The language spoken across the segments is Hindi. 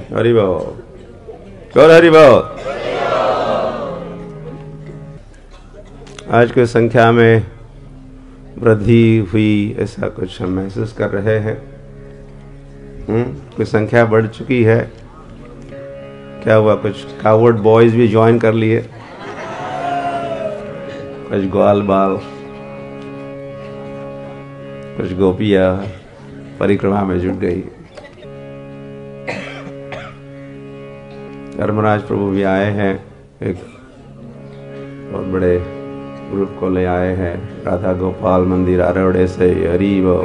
हरि बोल, गौर हरि बोल। आज की संख्या में वृद्धि हुई ऐसा कुछ हम महसूस कर रहे हैं। कुछ संख्या बढ़ चुकी है। क्या हुआ, कुछ कावर्ड बॉयज भी ज्वाइन कर लिए, कुछ ग्वाल बाल, कुछ गोपियां परिक्रमा में जुट गई। धर्मराज प्रभु भी आए हैं, एक बहुत बड़े ग्रुप को ले आए हैं राधा गोपाल मंदिर आरोड़े से। हरि बोल।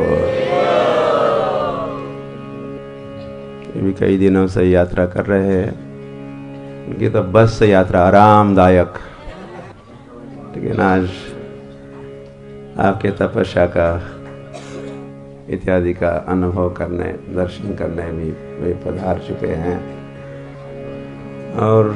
ये भी कई दिनों से यात्रा कर रहे हैं। उनकी तो बस से यात्रा आरामदायक, लेकिन आज आपके तपस्या का इत्यादि का अनुभव करने, दर्शन करने भी वे पधार चुके हैं। और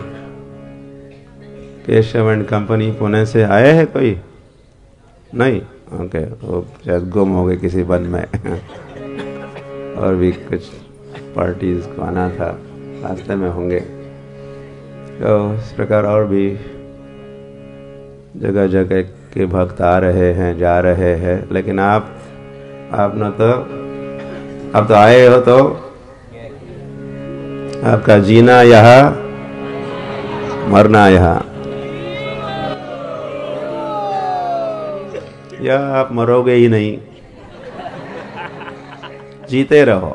केशव एंड कंपनी पुणे से आए हैं कोई? नहीं, ओके, वो शायद गुम हो गए किसी वन में। और भी कुछ पार्टीज को आना था, रास्ते में होंगे। तो इस प्रकार और भी जगह जगह के भक्त आ रहे हैं, जा रहे हैं। लेकिन आप न तो अब तो आए हो, तो आपका जीना यहाँ, मरना यहाँ। या आप मरोगे ही नहीं, जीते रहो।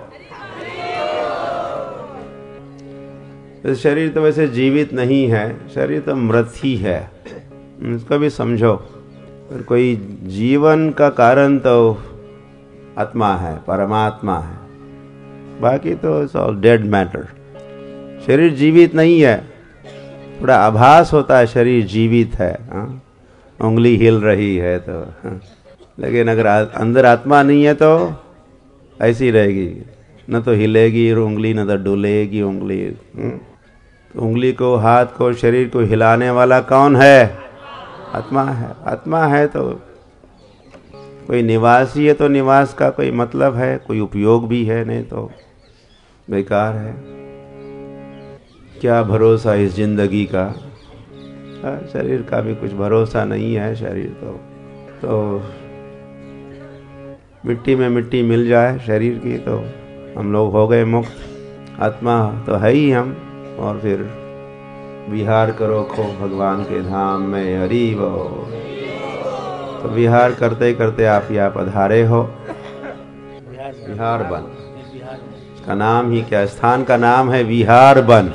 तो शरीर तो वैसे जीवित नहीं है, शरीर तो मृत ही है, इसको भी समझो। पर कोई जीवन का कारण तो आत्मा है, परमात्मा है, बाकी तो इट्स ऑल डेड मैटर। शरीर जीवित नहीं है, थोड़ा आभास होता है शरीर जीवित है, उंगली हिल रही है तो, लेकिन अगर अंदर आत्मा नहीं है तो ऐसी रहेगी, न तो हिलेगी उंगली, न तो डुलेगी उंगली। तो उंगली को, हाथ को, शरीर को हिलाने वाला कौन है? आत्मा है। आत्मा है तो कोई निवासी है तो निवास का कोई मतलब है, कोई उपयोग भी है, नहीं तो बेकार है। क्या भरोसा इस जिंदगी का? शरीर का भी कुछ भरोसा नहीं है। शरीर तो मिट्टी में मिट्टी मिल जाए शरीर की तो हम लोग हो गए मुक्त। आत्मा तो है ही हम। और फिर विहार करो खो भगवान के धाम में। हरि बोल। तो विहार करते करते आप यहाँ पधारे हो। विहार वन, इसका नाम ही क्या, स्थान का नाम है विहार वन।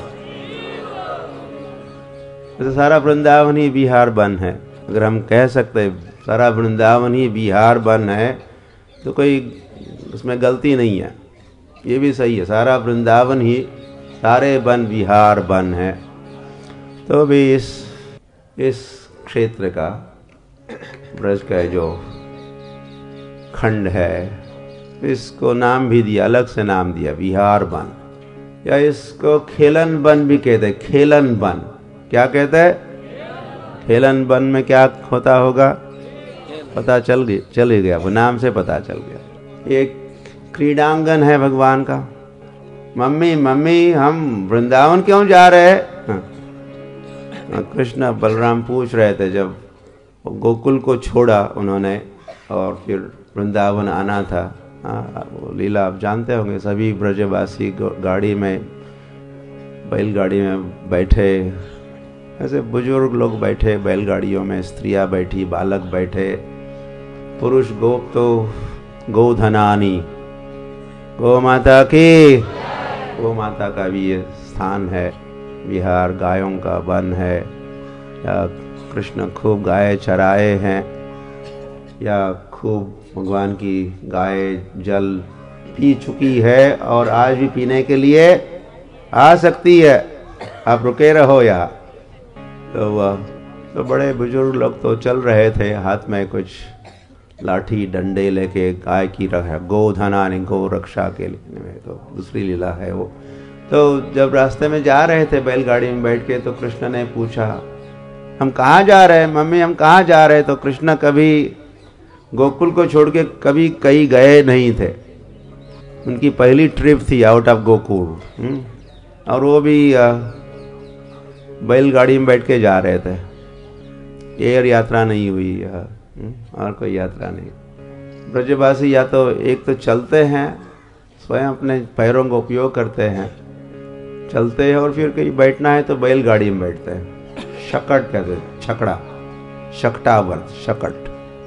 तो सारा वृंदावन ही विहार वन है। अगर हम कह सकते हैं सारा वृंदावन ही विहार वन है तो कोई उसमें गलती नहीं है, ये भी सही है। सारा वृंदावन ही, सारे वन विहार वन है। तो भी इस क्षेत्र का, ब्रज का जो खंड है, इसको नाम भी दिया, अलग से नाम दिया विहार वन, या इसको खेलन वन भी कहते हैं। खेलन वन क्या कहते हैं? खेलन वन में क्या होता होगा पता चल ही गया, वो नाम से पता चल गया। एक क्रीडांगन है भगवान का। मम्मी मम्मी हम वृंदावन क्यों जा रहे हैं? कृष्ण बलराम पूछ रहे थे जब गोकुल को छोड़ा उन्होंने और फिर वृंदावन आना था। वो लीला आप जानते होंगे। सभी ब्रजवासी गाड़ी में, बैलगाड़ी में बैठे, ऐसे बुजुर्ग लोग बैठे बैलगाड़ियों में, स्त्रियां बैठी, बालक बैठे, पुरुष गोप तो गोधनानी, गौ माता की, गौ माता का भी ये स्थान है। विहार गायों का वन है, या कृष्ण खूब गाय चराए हैं, या खूब भगवान की गाय जल पी चुकी है और आज भी पीने के लिए आ सकती है, आप रुके रहो यहाँ। तो बड़े बुजुर्ग लोग तो चल रहे थे, हाथ में कुछ लाठी डंडे लेके, गाय की रक्षा, गोधना ने गौ रक्षा के लिए, तो दूसरी लीला है वो। तो जब रास्ते में जा रहे थे बैलगाड़ी में बैठ के, तो कृष्ण ने पूछा हम कहाँ जा रहे हैं मम्मी, हम कहाँ जा रहे हैं? तो कृष्ण कभी गोकुल को छोड़ के कभी कहीं गए नहीं थे। उनकी पहली ट्रिप थी आउट ऑफ गोकुल। और वो भी बैलगाड़ी में बैठ के जा रहे थे। एयर यात्रा नहीं हुई और कोई यात्रा नहीं। ब्रजवासी या तो एक तो चलते हैं, स्वयं अपने पैरों का उपयोग करते हैं, चलते हैं, और फिर कहीं बैठना है तो बैलगाड़ी में बैठते हैं। शकट कहते हैं, छकड़ा, शकटावर्त, शकट,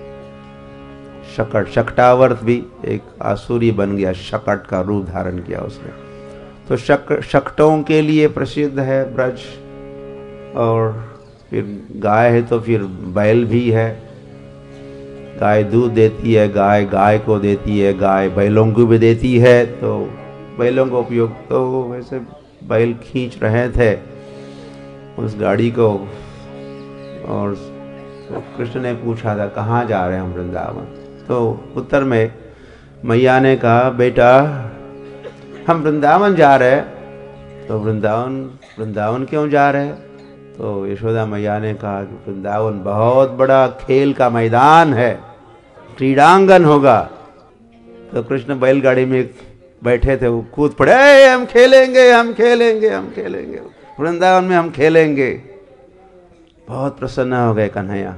शकट, शकटावर्त भी एक आसुरी बन गया, शकट का रूप धारण किया उसने। तो शकटों के लिए प्रसिद्ध है ब्रज। और फिर गाय है तो फिर बैल भी है। गाय दूध देती है, गाय गाय को देती है, गाय बैलों को भी देती है। तो बैलों का उपयोग, तो वैसे बैल खींच रहे थे उस गाड़ी को। और तो कृष्ण ने पूछा था कहाँ जा रहे हैं हम? वृंदावन। तो उत्तर में मैया ने कहा बेटा हम वृंदावन जा रहे हैं। तो वृंदावन क्यों जा रहे हैं? तो यशोदा मैया ने कहा कि वृंदावन बहुत बड़ा खेल का मैदान है, क्रीड़ांगन होगा। तो कृष्ण बैलगाड़ी में बैठे थे, वो कूद पड़े, हम खेलेंगे, हम खेलेंगे, हम खेलेंगे, वृंदावन में हम खेलेंगे। बहुत प्रसन्न हो गए कन्हैया।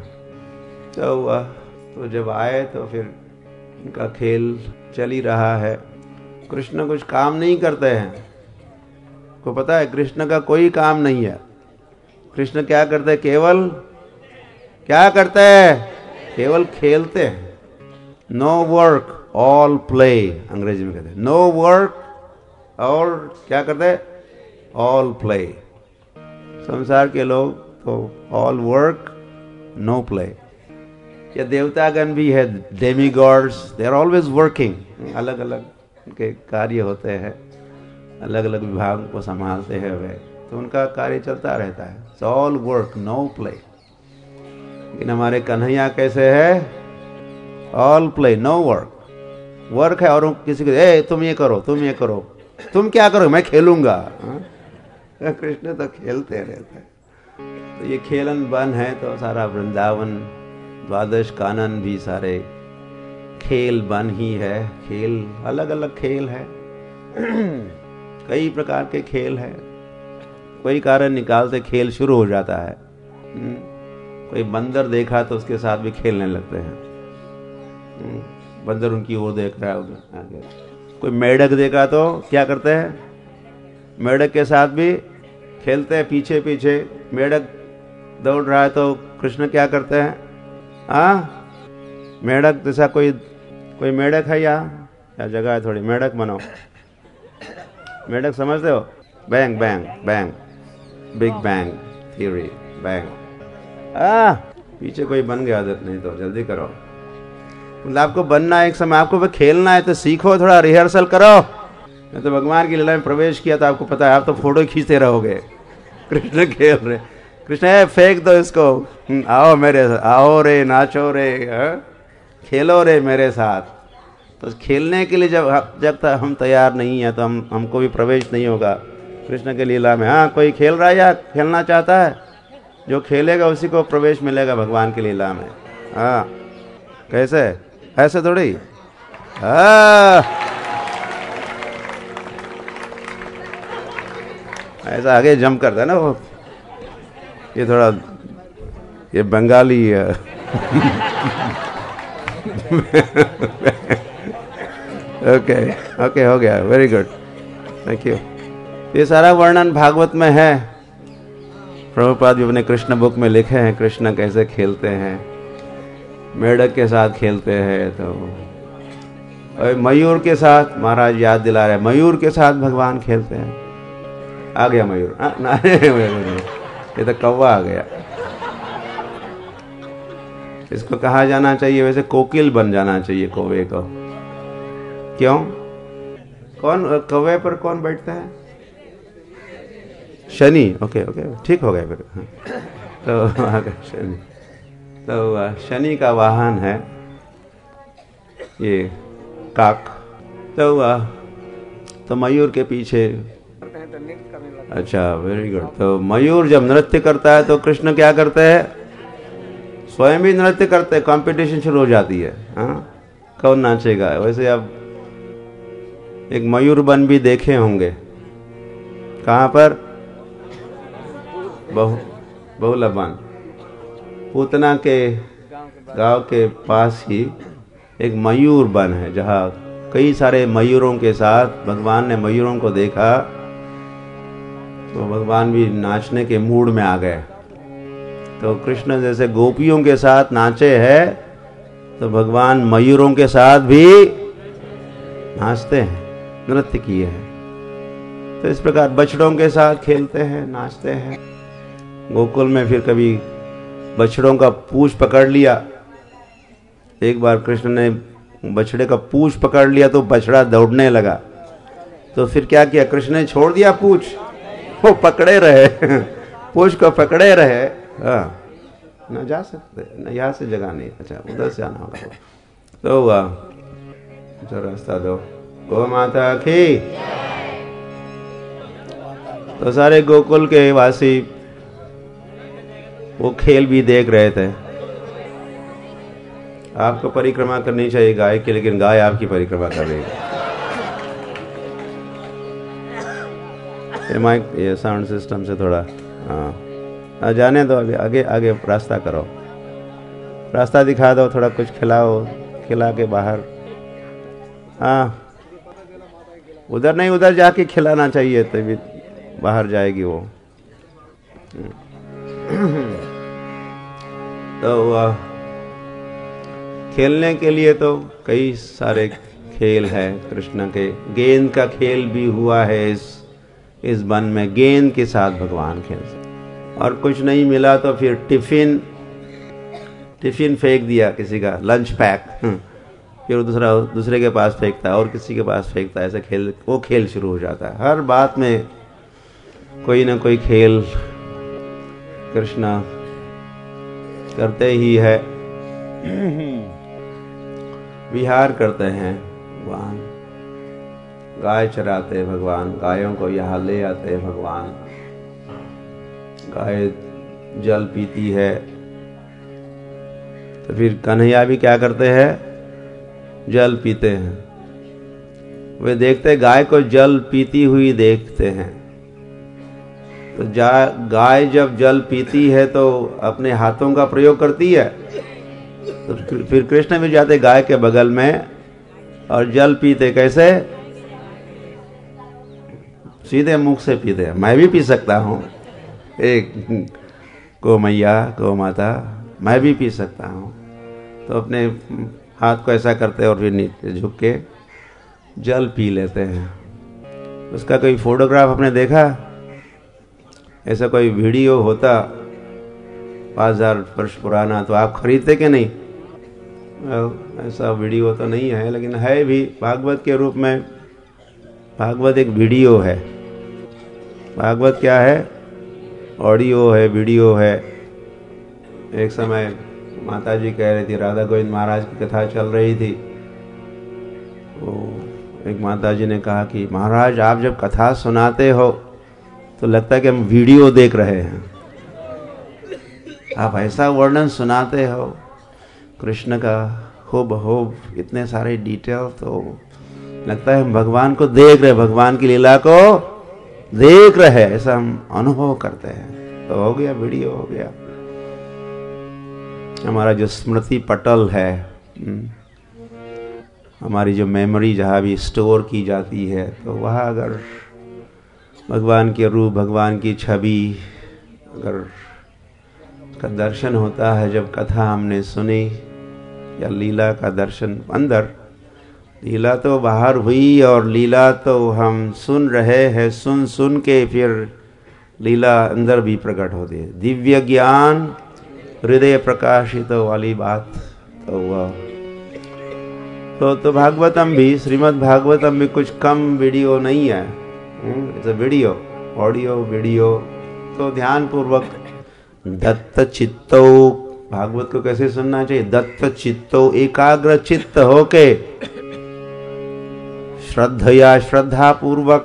तो जब आए तो फिर इनका खेल चल ही रहा है। कृष्ण कुछ काम नहीं करते हैं, को पता है कृष्ण का कोई काम नहीं है। कृष्ण क्या करते हैं? केवल क्या करते हैं? केवल खेलते हैं। नो वर्क ऑल प्ले, अंग्रेजी में कहते हैं। नो वर्क और क्या करते हैं? All play. संसार के लोग तो ऑल वर्क नो प्ले। या देवतागण भी है, demigods, they are always working. अलग अलग उनके कार्य होते हैं, अलग अलग विभाग को संभालते हैं वे, तो उनका कार्य चलता रहता है। All work no play. लेकिन हमारे कन्हैया कैसे है? All play no work. Work है और किसी को तुम ये करो, तुम ये करो, तुम क्या करो, मैं खेलूंगा। कृष्ण तो खेलते रहते हैं। तो ये खेलन बन है, तो सारा वृंदावन, द्वादश कानन भी सारे खेल बन ही है। खेल अलग अलग खेल है, कई प्रकार के खेल है। कोई कारण निकालते खेल शुरू हो जाता है। कोई बंदर देखा तो उसके साथ भी खेलने लगते हैं। बंदर उनकी ओर देख रहा है उधर। कोई मेढक देखा तो क्या करते हैं? मेढक के साथ भी खेलते हैं, पीछे पीछे। मेढक दौड़ रहा है तो कृष्ण क्या करते हैं? मेढक जैसा कोई मेढक है या जगह है थोड़ी, मेढक बनाओ। मेढक समझते हो? Bang bang bang, big bang theory, bang. पीछे कोई बन गया आदत, नहीं तो जल्दी करो। मतलब आपको बनना है एक समय, आपको खेलना है तो सीखो, थोड़ा रिहर्सल करो। मैं तो भगवान की लीला में प्रवेश किया तो आपको पता है, आप तो फोटो खींचते रहोगे। कृष्ण खेल रहे, कृष्ण फेंक दो इसको, आओ मेरे साथ, आओ रे, नाचो रे, खेलो रे मेरे साथ। तो खेलने के लिए जब तक हम तैयार नहीं है तो हमको भी प्रवेश नहीं होगा कृष्ण के लीला में। कोई खेल रहा है या खेलना चाहता है, जो खेलेगा उसी को प्रवेश मिलेगा भगवान की लीला में। कैसे? ऐसे थोड़ी। ऐसा आगे जंप करता है ना वो, ये थोड़ा ये बंगाली है। ओके हो गया, वेरी गुड, थैंक यू। ये सारा वर्णन भागवत में है। प्रभुपाद भी अपने कृष्ण बुक में लिखे हैं कृष्ण कैसे खेलते हैं। मेढक के साथ खेलते हैं, तो मयूर के साथ, महाराज याद दिला रहे, मयूर के साथ भगवान खेलते हैं। आ गया मयूर, ये तो कौवा आ गया। इसको कहा जाना चाहिए वैसे कोकिल बन जाना चाहिए कौवे को। क्यों? कौन कौवे पर कौन बैठता है? शनि। ओके ठीक हो गया फिर। तो शनि, तो शनि का वाहन है ये काक। तो मयूर के पीछे, अच्छा वेरी गुड। तो मयूर जब नृत्य करता है तो कृष्ण क्या करते हैं? स्वयं भी नृत्य करते हैं, कंपटीशन शुरू हो जाती है। कौन नाचेगा? वैसे आप एक मयूर बन भी देखे होंगे, कहाँ पर? बहुला वन। पूतना के गांव के पास ही एक मयूर वन है, जहाँ कई सारे मयूरों के साथ भगवान ने मयूरों को देखा तो भगवान भी नाचने के मूड में आ गए। तो कृष्ण जैसे गोपियों के साथ नाचे हैं, तो भगवान मयूरों के साथ भी नाचते हैं, नृत्य किए हैं। तो इस प्रकार बछड़ों के साथ खेलते हैं, नाचते हैं। गोकुल में फिर कभी बछड़ों का पूंछ पकड़ लिया। एक बार कृष्ण ने बछड़े का पूंछ पकड़ लिया तो बछड़ा दौड़ने लगा। तो फिर क्या किया? कृष्ण ने छोड़ दिया पूंछ, वो पकड़े रहे पूंछ को पकड़े रहे। हाँ, ना जा सकते, न यहाँ से जगह नहीं। अच्छा, उधर से आना होगा। तो हुआ, जो रास्ता दो। गौ माता की। तो सारे गोकुल के वासी वो खेल भी देख रहे थे। आपको परिक्रमा करनी चाहिए गाय की, लेकिन गाय आपकी परिक्रमा कर रही है। माइक, ये साउंड सिस्टम से थोड़ा हाँ जाने दो। अभी आगे आगे रास्ता करो, रास्ता दिखा दो, थोड़ा कुछ खिलाओ, खिला के बाहर। हाँ, उधर नहीं, उधर जाके खिलाना चाहिए, तभी बाहर जाएगी वो। तो खेलने के लिए तो कई सारे खेल है कृष्ण के। गेंद का खेल भी हुआ है इस वन में, गेंद के साथ भगवान खेलते। और कुछ नहीं मिला तो फिर टिफिन फेंक दिया किसी का, लंच पैक, फिर दूसरे के पास फेंकता है और किसी के पास फेंकता है। ऐसे वो खेल शुरू हो जाता है। हर बात में कोई ना कोई खेल कृष्ण करते ही है। विहार करते हैं भगवान, गाय चराते भगवान, गायों को यहाँ ले आते भगवान। गाय जल पीती है तो फिर कन्हैया भी क्या करते हैं? जल पीते हैं। वे देखते गाय को जल पीती हुई देखते हैं। तो गाय जब जल पीती है तो अपने हाथों का प्रयोग करती है। तो फिर कृष्ण भी जाते गाय के बगल में और जल पीते। कैसे? सीधे मुख से पीते हैं। मैं भी पी सकता हूँ, एक गौ मैया, गौ माता, मैं भी पी सकता हूँ। तो अपने हाथ को ऐसा करते हैं और फिर नीचे झुक के जल पी लेते हैं। उसका कोई फोटोग्राफ आपने देखा? ऐसा कोई वीडियो होता 5000 वर्ष पुराना तो आप खरीदते कि नहीं? ऐसा वीडियो तो नहीं है, लेकिन है भी भागवत के रूप में। भागवत एक वीडियो है। भागवत क्या है? ऑडियो है, वीडियो है। एक समय माता जी कह रही थी, राधा गोविंद महाराज की कथा चल रही थी। तो एक माता जी ने कहा कि महाराज आप जब कथा सुनाते हो तो लगता है कि हम वीडियो देख रहे हैं। आप ऐसा वर्णन सुनाते हो कृष्ण का खूब इतने सारे डिटेल, तो लगता है हम भगवान को देख रहे, भगवान की लीला को देख रहे हैं, ऐसा हम अनुभव करते हैं। तो हो गया, वीडियो हो गया। हमारा जो स्मृति पटल है, हमारी जो मेमोरी जहाँ भी स्टोर की जाती है, तो वहाँ अगर भगवान के रूप, भगवान की छवि अगर का दर्शन होता है, जब कथा हमने सुनी या लीला का दर्शन, अंदर लीला तो बाहर हुई और लीला तो हम सुन रहे हैं, सुन के फिर लीला अंदर भी प्रकट होती है। दिव्य ज्ञान हृदय प्रकाशित वाली बात तो हुआ। तो भागवतम भी, श्रीमद् भागवतम भी कुछ कम वीडियो नहीं है। It's a video, audio video. तो ध्यान पूर्वक दत्त चित्तो, भागवत को कैसे सुनना चाहिए? दत्त चित्तो, एकाग्र चित्त होके, श्रद्धा पूर्वक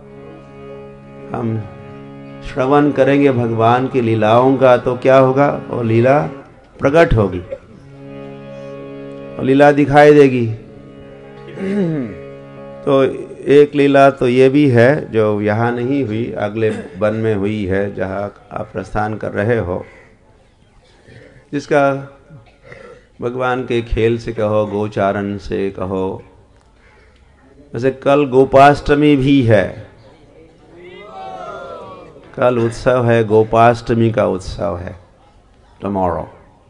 हम श्रवण करेंगे भगवान की लीलाओं का, तो क्या होगा? वो लीला प्रकट होगी और लीला दिखाई देगी। तो एक लीला तो ये भी है जो यहाँ नहीं हुई, अगले वन में हुई है जहाँ आप प्रस्थान कर रहे हो, जिसका भगवान के खेल से कहो, गोचारण से कहो। वैसे कल गोपाष्टमी भी है, कल उत्सव है, गोपाष्टमी का उत्सव है, टुमारो।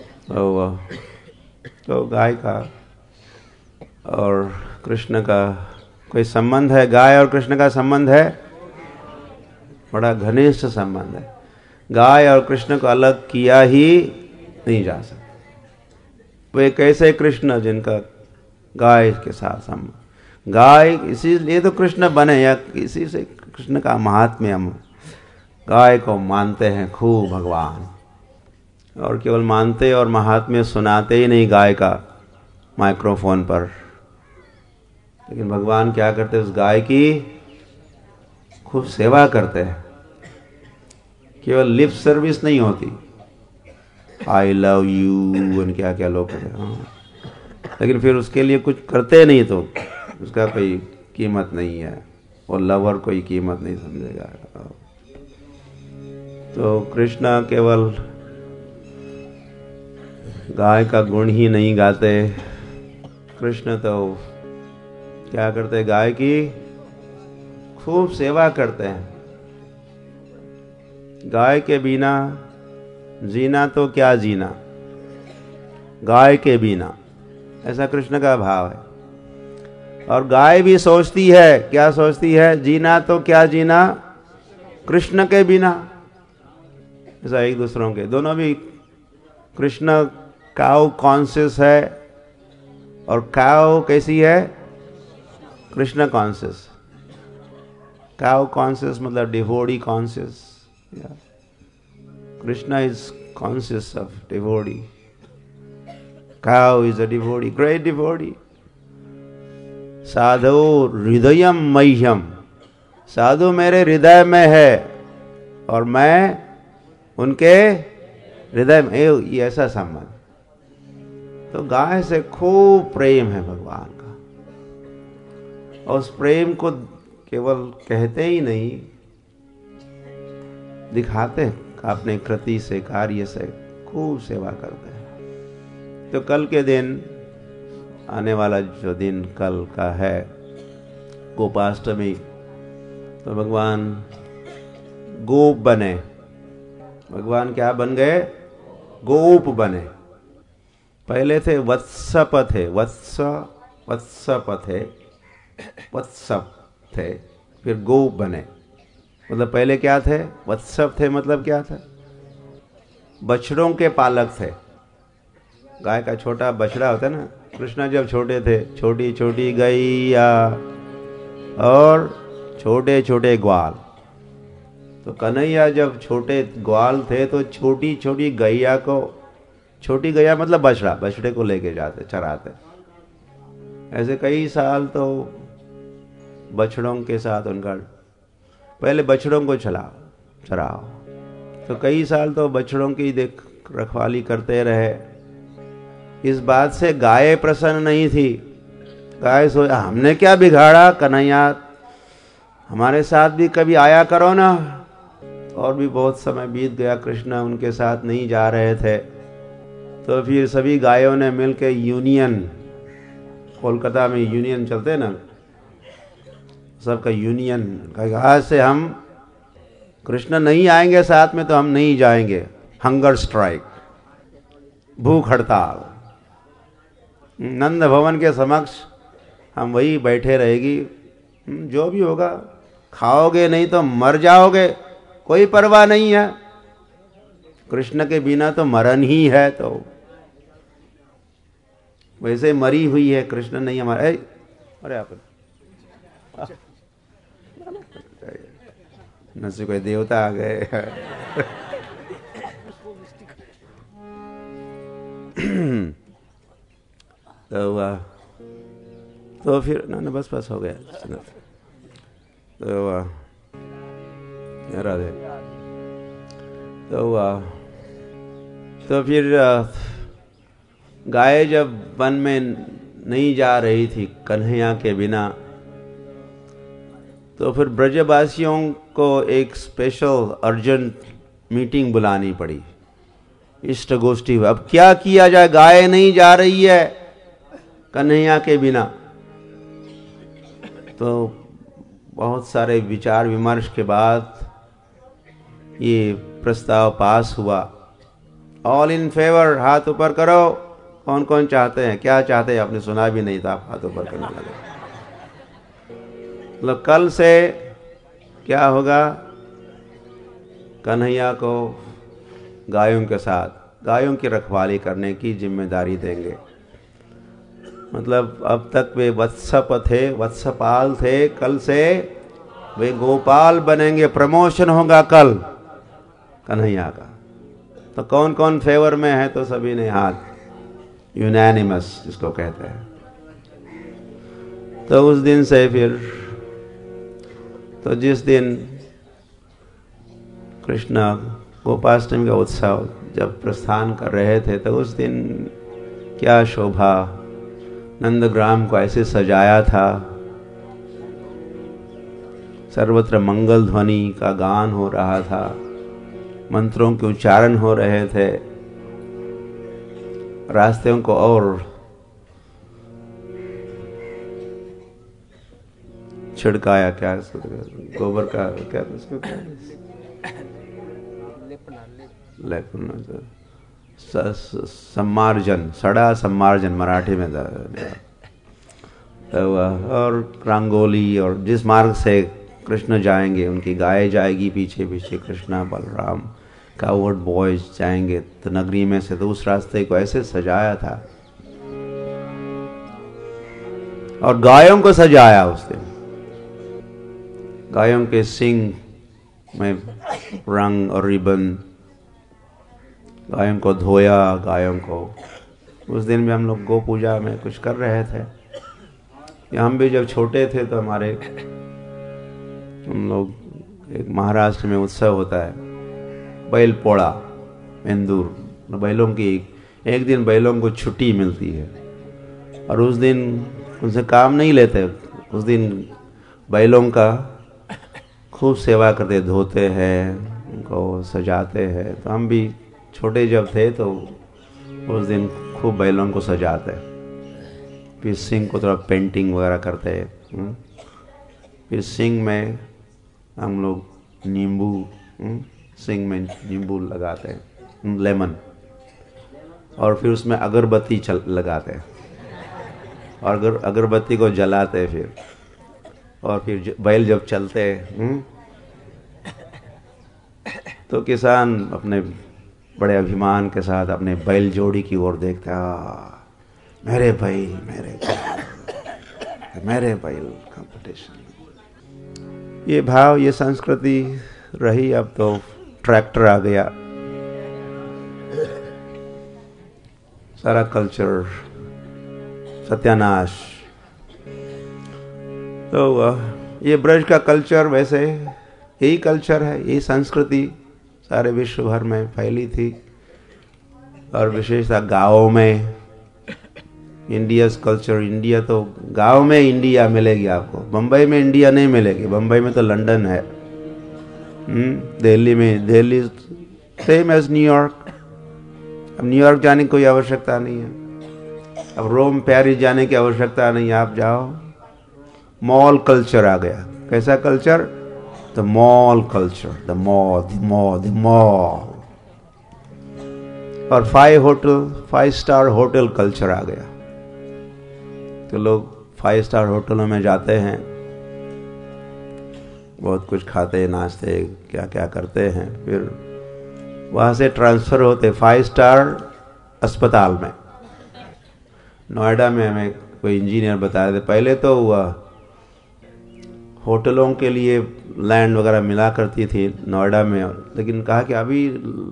तो गाय का और कृष्ण का कोई संबंध है? गाय और कृष्ण का संबंध है, बड़ा घनिष्ठ संबंध है। गाय और कृष्ण को अलग किया ही नहीं जा सकता। वे कैसे कृष्ण जिनका गाय के साथ संबंध, गाय इसीलिए तो कृष्ण बने, या इसी से कृष्ण का महात्म्य हम गाय को मानते हैं खूब भगवान, और केवल मानते और महात्म्य सुनाते ही नहीं गाय का माइक्रोफोन पर, लेकिन भगवान क्या करते हैं, उस गाय की खूब सेवा करते हैं। केवल लिप सर्विस नहीं होती, आई लव यू और क्या क्या लोग करते हैं, लेकिन फिर उसके लिए कुछ करते नहीं तो उसका कोई कीमत नहीं है, और लवर कोई कीमत नहीं समझेगा। तो कृष्णा केवल गाय का गुण ही नहीं गाते, कृष्ण तो क्या करते, गाय की खूब सेवा करते हैं। गाय के बिना जीना तो क्या जीना, गाय के बिना, ऐसा कृष्ण का भाव है। और गाय भी सोचती है, क्या सोचती है, जीना तो क्या जीना कृष्ण के बिना। ऐसा एक दूसरों के, दोनों भी कृष्ण काउ कॉन्शियस है, और काउ कैसी है, कृष्ण कॉन्शियस। काउ कॉन्शियस मतलब devotee conscious, Krishna is conscious of devotee. Cow is a devotee, great devotee. साधु हृदयम मह्यम, साधु मेरे हृदय में है और मैं उनके हृदय में, ये ऐसा संबंध। तो गाय से खूब प्रेम है भगवान का, और उस प्रेम को केवल कहते ही नहीं, दिखाते हैं अपने कृति से, कार्य से खूब सेवा करते हैं। तो कल के दिन, आने वाला जो दिन कल का है गोपाष्टमी, तो भगवान गोप बने। भगवान क्या बन गए, गोप बने। पहले थे वत्सप थे, वत्सप थे, वत्सप थे, फिर गोप बने। मतलब पहले क्या थे, वत्सप थे, मतलब क्या था, बछड़ों के पालक थे। गाय का छोटा बछड़ा होता है ना, कृष्ण जब छोटे थे, छोटी छोटी गैया और छोटे छोटे ग्वाल। तो कन्हैया जब छोटे ग्वाल थे तो छोटी छोटी गैया को, छोटी गैया मतलब बछड़ा, बछड़े को लेके जाते, चराते। ऐसे कई साल तो बछड़ों के साथ उनका, पहले बछड़ों को चराओ, तो कई साल तो बछड़ों की देख रखवाली करते रहे। इस बात से गाय प्रसन्न नहीं थी। गाय सोचा हमने क्या बिगाड़ा, कन्हैया हमारे साथ भी कभी आया करो ना। और भी बहुत समय बीत गया, कृष्ण उनके साथ नहीं जा रहे थे। तो फिर सभी गायों ने मिलकर यूनियन, कोलकाता में यूनियन चलते ना, सबका यूनियन, आज से हम कृष्ण नहीं आएंगे साथ में तो हम नहीं जाएंगे, हंगर स्ट्राइक, भूख हड़ताल, नंद भवन के समक्ष हम वही बैठे रहेगी, जो भी होगा, खाओगे नहीं तो मर जाओगे, कोई परवाह नहीं है, कृष्ण के बिना तो मरण ही है। तो वैसे मरी हुई है, कृष्ण नहीं हमारे। अरे आप न से कोई देवता आ गए। तो फिर ना बस हो गया। तो राधे। तो फिर गाय जब वन में नहीं जा रही थी कन्हैया के बिना, तो फिर ब्रजवासियों को एक स्पेशल अर्जेंट मीटिंग बुलानी पड़ी इष्ट गोष्ठी। अब क्या किया जाए, गाय नहीं जा रही है कन्हैया के बिना। तो बहुत सारे विचार विमर्श के बाद ये प्रस्ताव पास हुआ। ऑल इन फेवर, हाथ ऊपर करो। कौन कौन चाहते हैं, क्या चाहते हैं? आपने सुना भी नहीं था, हाथ ऊपर करने लगे। मतलब कल से क्या होगा, कन्हैया को गायों के साथ गायों की रखवाली करने की जिम्मेदारी देंगे। मतलब अब तक वे वत्सप थे, वत्सपाल थे, कल से वे गोपाल बनेंगे। प्रमोशन होगा कल कन्हैया का। तो कौन कौन फेवर में है? तो सभी ने हाथ, यूनानिमस जिसको कहते हैं। तो उस दिन से फिर, तो जिस दिन कृष्ण गोपाष्टमी का उत्सव जब प्रस्थान कर रहे थे, तो उस दिन क्या शोभा, नंदग्राम को ऐसे सजाया था, सर्वत्र मंगल ध्वनि का गान हो रहा था, मंत्रों के उच्चारण हो रहे थे, रास्तों को और छिड़काया, क्या गोबर का क्या उसको सम्मार्जन, सड़ा सम्मार्जन मराठी में तो और रंगोली, और जिस मार्ग से कृष्ण जाएंगे उनकी गाय जाएगी पीछे पीछे, कृष्णा बलराम कावर्ड बॉयज जाएंगे तो नगरी में से, तो उस रास्ते को ऐसे सजाया था और गायों को सजाया। उस दिन गायों के सींग में रंग और रिबन, गायों को धोया, गायों को। उस दिन भी हम लोग गो पूजा में कुछ कर रहे थे। हम भी जब छोटे थे तो हम लोग एक महाराष्ट्र में उत्सव होता है, बैल पोड़ा, इंदूर, बैलों की एक दिन बैलों को छुट्टी मिलती है और उस दिन उनसे काम नहीं लेते। उस दिन बैलों का खूब सेवा करते, धोते हैं, उनको सजाते हैं। तो हम भी छोटे जब थे तो उस दिन खूब बैलों को सजाते, फिर सिंग को थोड़ा पेंटिंग वगैरह करते हैं। फिर सिंग में हम लोग नींबू, सिंग में नींबू लगाते हैं, लेमन, और फिर उसमें अगरबत्ती लगाते हैं और अगरबत्ती को जलाते फिर, और फिर बैल जब चलते तो किसान अपने बड़े अभिमान के साथ अपने बैल जोड़ी की ओर देखते, मेरे बैल, मेरे बैल कंपटीशन। ये भाव, ये संस्कृति रही। अब तो ट्रैक्टर आ गया, सारा कल्चर सत्यानाश। तो ये ब्रज का कल्चर वैसे यही कल्चर है, यही संस्कृति सारे विश्व भर में फैली थी और विशेषतः गाँवों में। इंडिया's कल्चर, इंडिया तो गांव में इंडिया मिलेगी आपको, बंबई में इंडिया नहीं मिलेगी। बंबई में तो लंदन है, दिल्ली में दिल्ली सेम एज न्यूयॉर्क। अब न्यूयॉर्क जाने की कोई आवश्यकता नहीं है, अब रोम पेरिस जाने की आवश्यकता नहीं है। आप जाओ, मॉल कल्चर आ गया। कैसा culture? The mall culture, the mall. और 5 स्टार होटल कल्चर आ गया। तो लोग 5 स्टार होटलों में जाते हैं, बहुत कुछ खाते, नाचते, क्या क्या करते हैं, फिर वहां से ट्रांसफर होते 5 स्टार अस्पताल में। नोएडा में हमें कोई इंजीनियर बताया था, पहले तो होटलों के लिए लैंड वगैरह मिला करती थी नोएडा में, लेकिन कहा कि अभी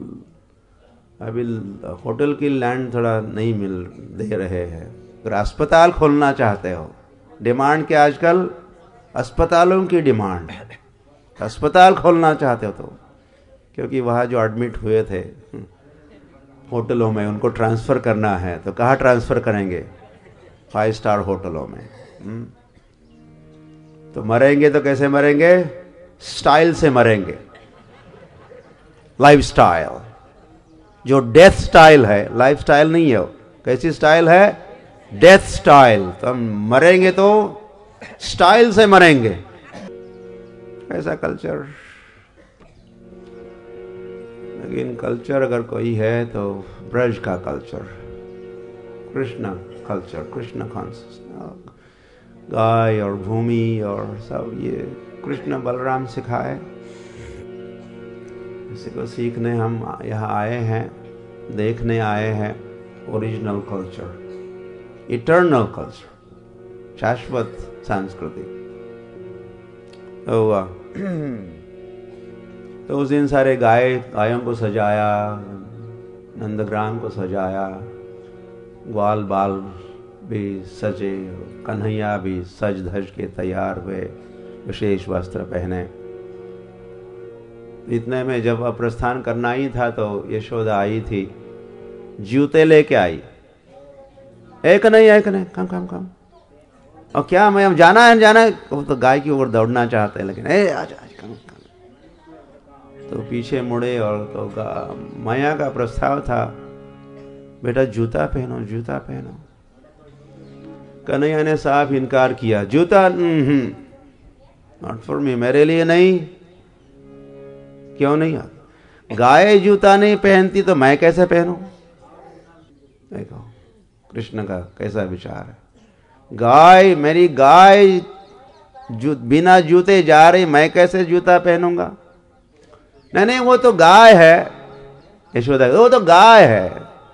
होटल की लैंड थोड़ा नहीं दे रहे हैं। अगर अस्पताल खोलना चाहते हो, डिमांड क्या आजकल? अस्पतालों की डिमांड है। अस्पताल खोलना चाहते हो तो, क्योंकि वहाँ जो एडमिट हुए थे होटलों में, उनको ट्रांसफ़र करना है, तो कहाँ ट्रांसफ़र करेंगे? 5 स्टार होटलों में। तो मरेंगे तो कैसे मरेंगे? स्टाइल से मरेंगे, लाइफ स्टाइल। जो डेथ स्टाइल है, लाइफ स्टाइल नहीं है वो। कैसी स्टाइल है? Death style. तो हम मरेंगे तो स्टाइल से मरेंगे। ऐसा कल्चर। लेकिन कल्चर अगर कोई है तो ब्रज का culture, Krishna culture, Krishna consciousness. गाय और भूमि और सब ये कृष्ण बलराम सिखाए। इसी को सीखने हम यहाँ आए हैं, देखने आए हैं। ओरिजिनल कल्चर, इटर्नल कल्चर, शाश्वत संस्कृति। तो उस दिन सारे गायों को सजाया, नंदग्राम को सजाया, ग्वाल बाल भी सजे, कन्हैया भी सज धज के तैयार हुए, विशेष वस्त्र पहने। इतने में जब प्रस्थान करना ही था तो यशोदा आई थी, जूते लेके आई। एक नहीं, कम कम कम। और क्या, मैं अब जाना है। वो तो गाय की ओर दौड़ना चाहते हैं, लेकिन आजा कम। तो पीछे मुड़े और तो माया का प्रस्ताव था, बेटा जूता पहनो। कन्हैया ने साफ इनकार किया, जूता नॉट फॉर मी, मेरे लिए नहीं। क्यों नहीं? गाय जूता नहीं पहनती तो मैं कैसे पहनूं? देखो कृष्ण का कैसा विचार है। मेरी गाय बिना जूते जा रही, मैं कैसे जूता पहनूंगा? नहीं, वो तो गाय है। यशोदा, वो तो गाय है।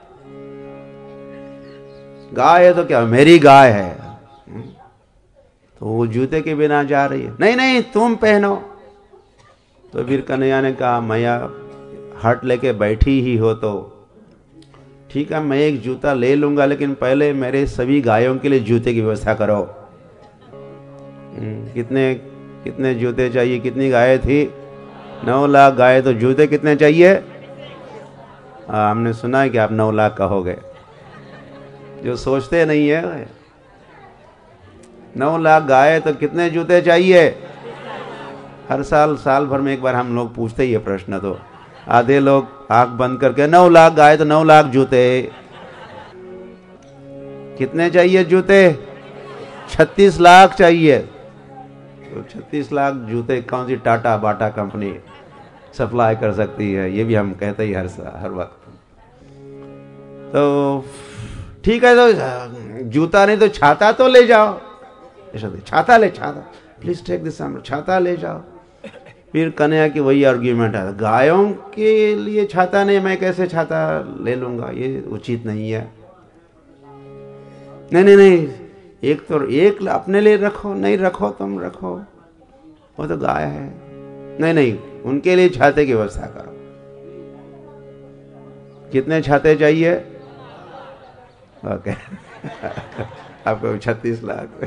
गाय है तो क्या, मेरी गाय है। तो वो जूते के बिना जा रही है। नहीं, तुम पहनो। तो फिर कन्हैया ने कहा, मैया हट लेके बैठी ही हो तो ठीक है, मैं एक जूता ले लूंगा, लेकिन पहले मेरे सभी गायों के लिए जूते की व्यवस्था करो। कितने जूते चाहिए? कितनी गाय थी? 9 लाख गाय। तो जूते कितने चाहिए? हमने सुना है कि आप 9 लाख कहोगे, जो सोचते नहीं है। 9 लाख गाय तो कितने जूते चाहिए? हर साल भर में एक बार हम लोग पूछते ही है प्रश्न। तो आधे लोग आंख बंद करके 9 लाख गाय तो 9 लाख जूते। कितने चाहिए जूते? 36 लाख चाहिए। तो 36 लाख जूते कौन सी टाटा बाटा कंपनी सप्लाई कर सकती है? ये भी हम कहते ही हर वक्त। तो ठीक है, तो जूता नहीं तो छाता तो ले जाओ। छाता प्लीज टेक दिस, छाता ले जाओ। फिर कन्हैया की वही आर्ग्यूमेंट है, गायों के लिए छाता नहीं, मैं कैसे छाता ले लूंगा? ये उचित नहीं है। नहीं, एक अपने लिए रखो। नहीं रखो, तुम रखो, वो तो गाय है। नहीं, उनके लिए छाते की व्यवस्था करो। कितने छाते चाहिए? ओके आपको 36 लाख।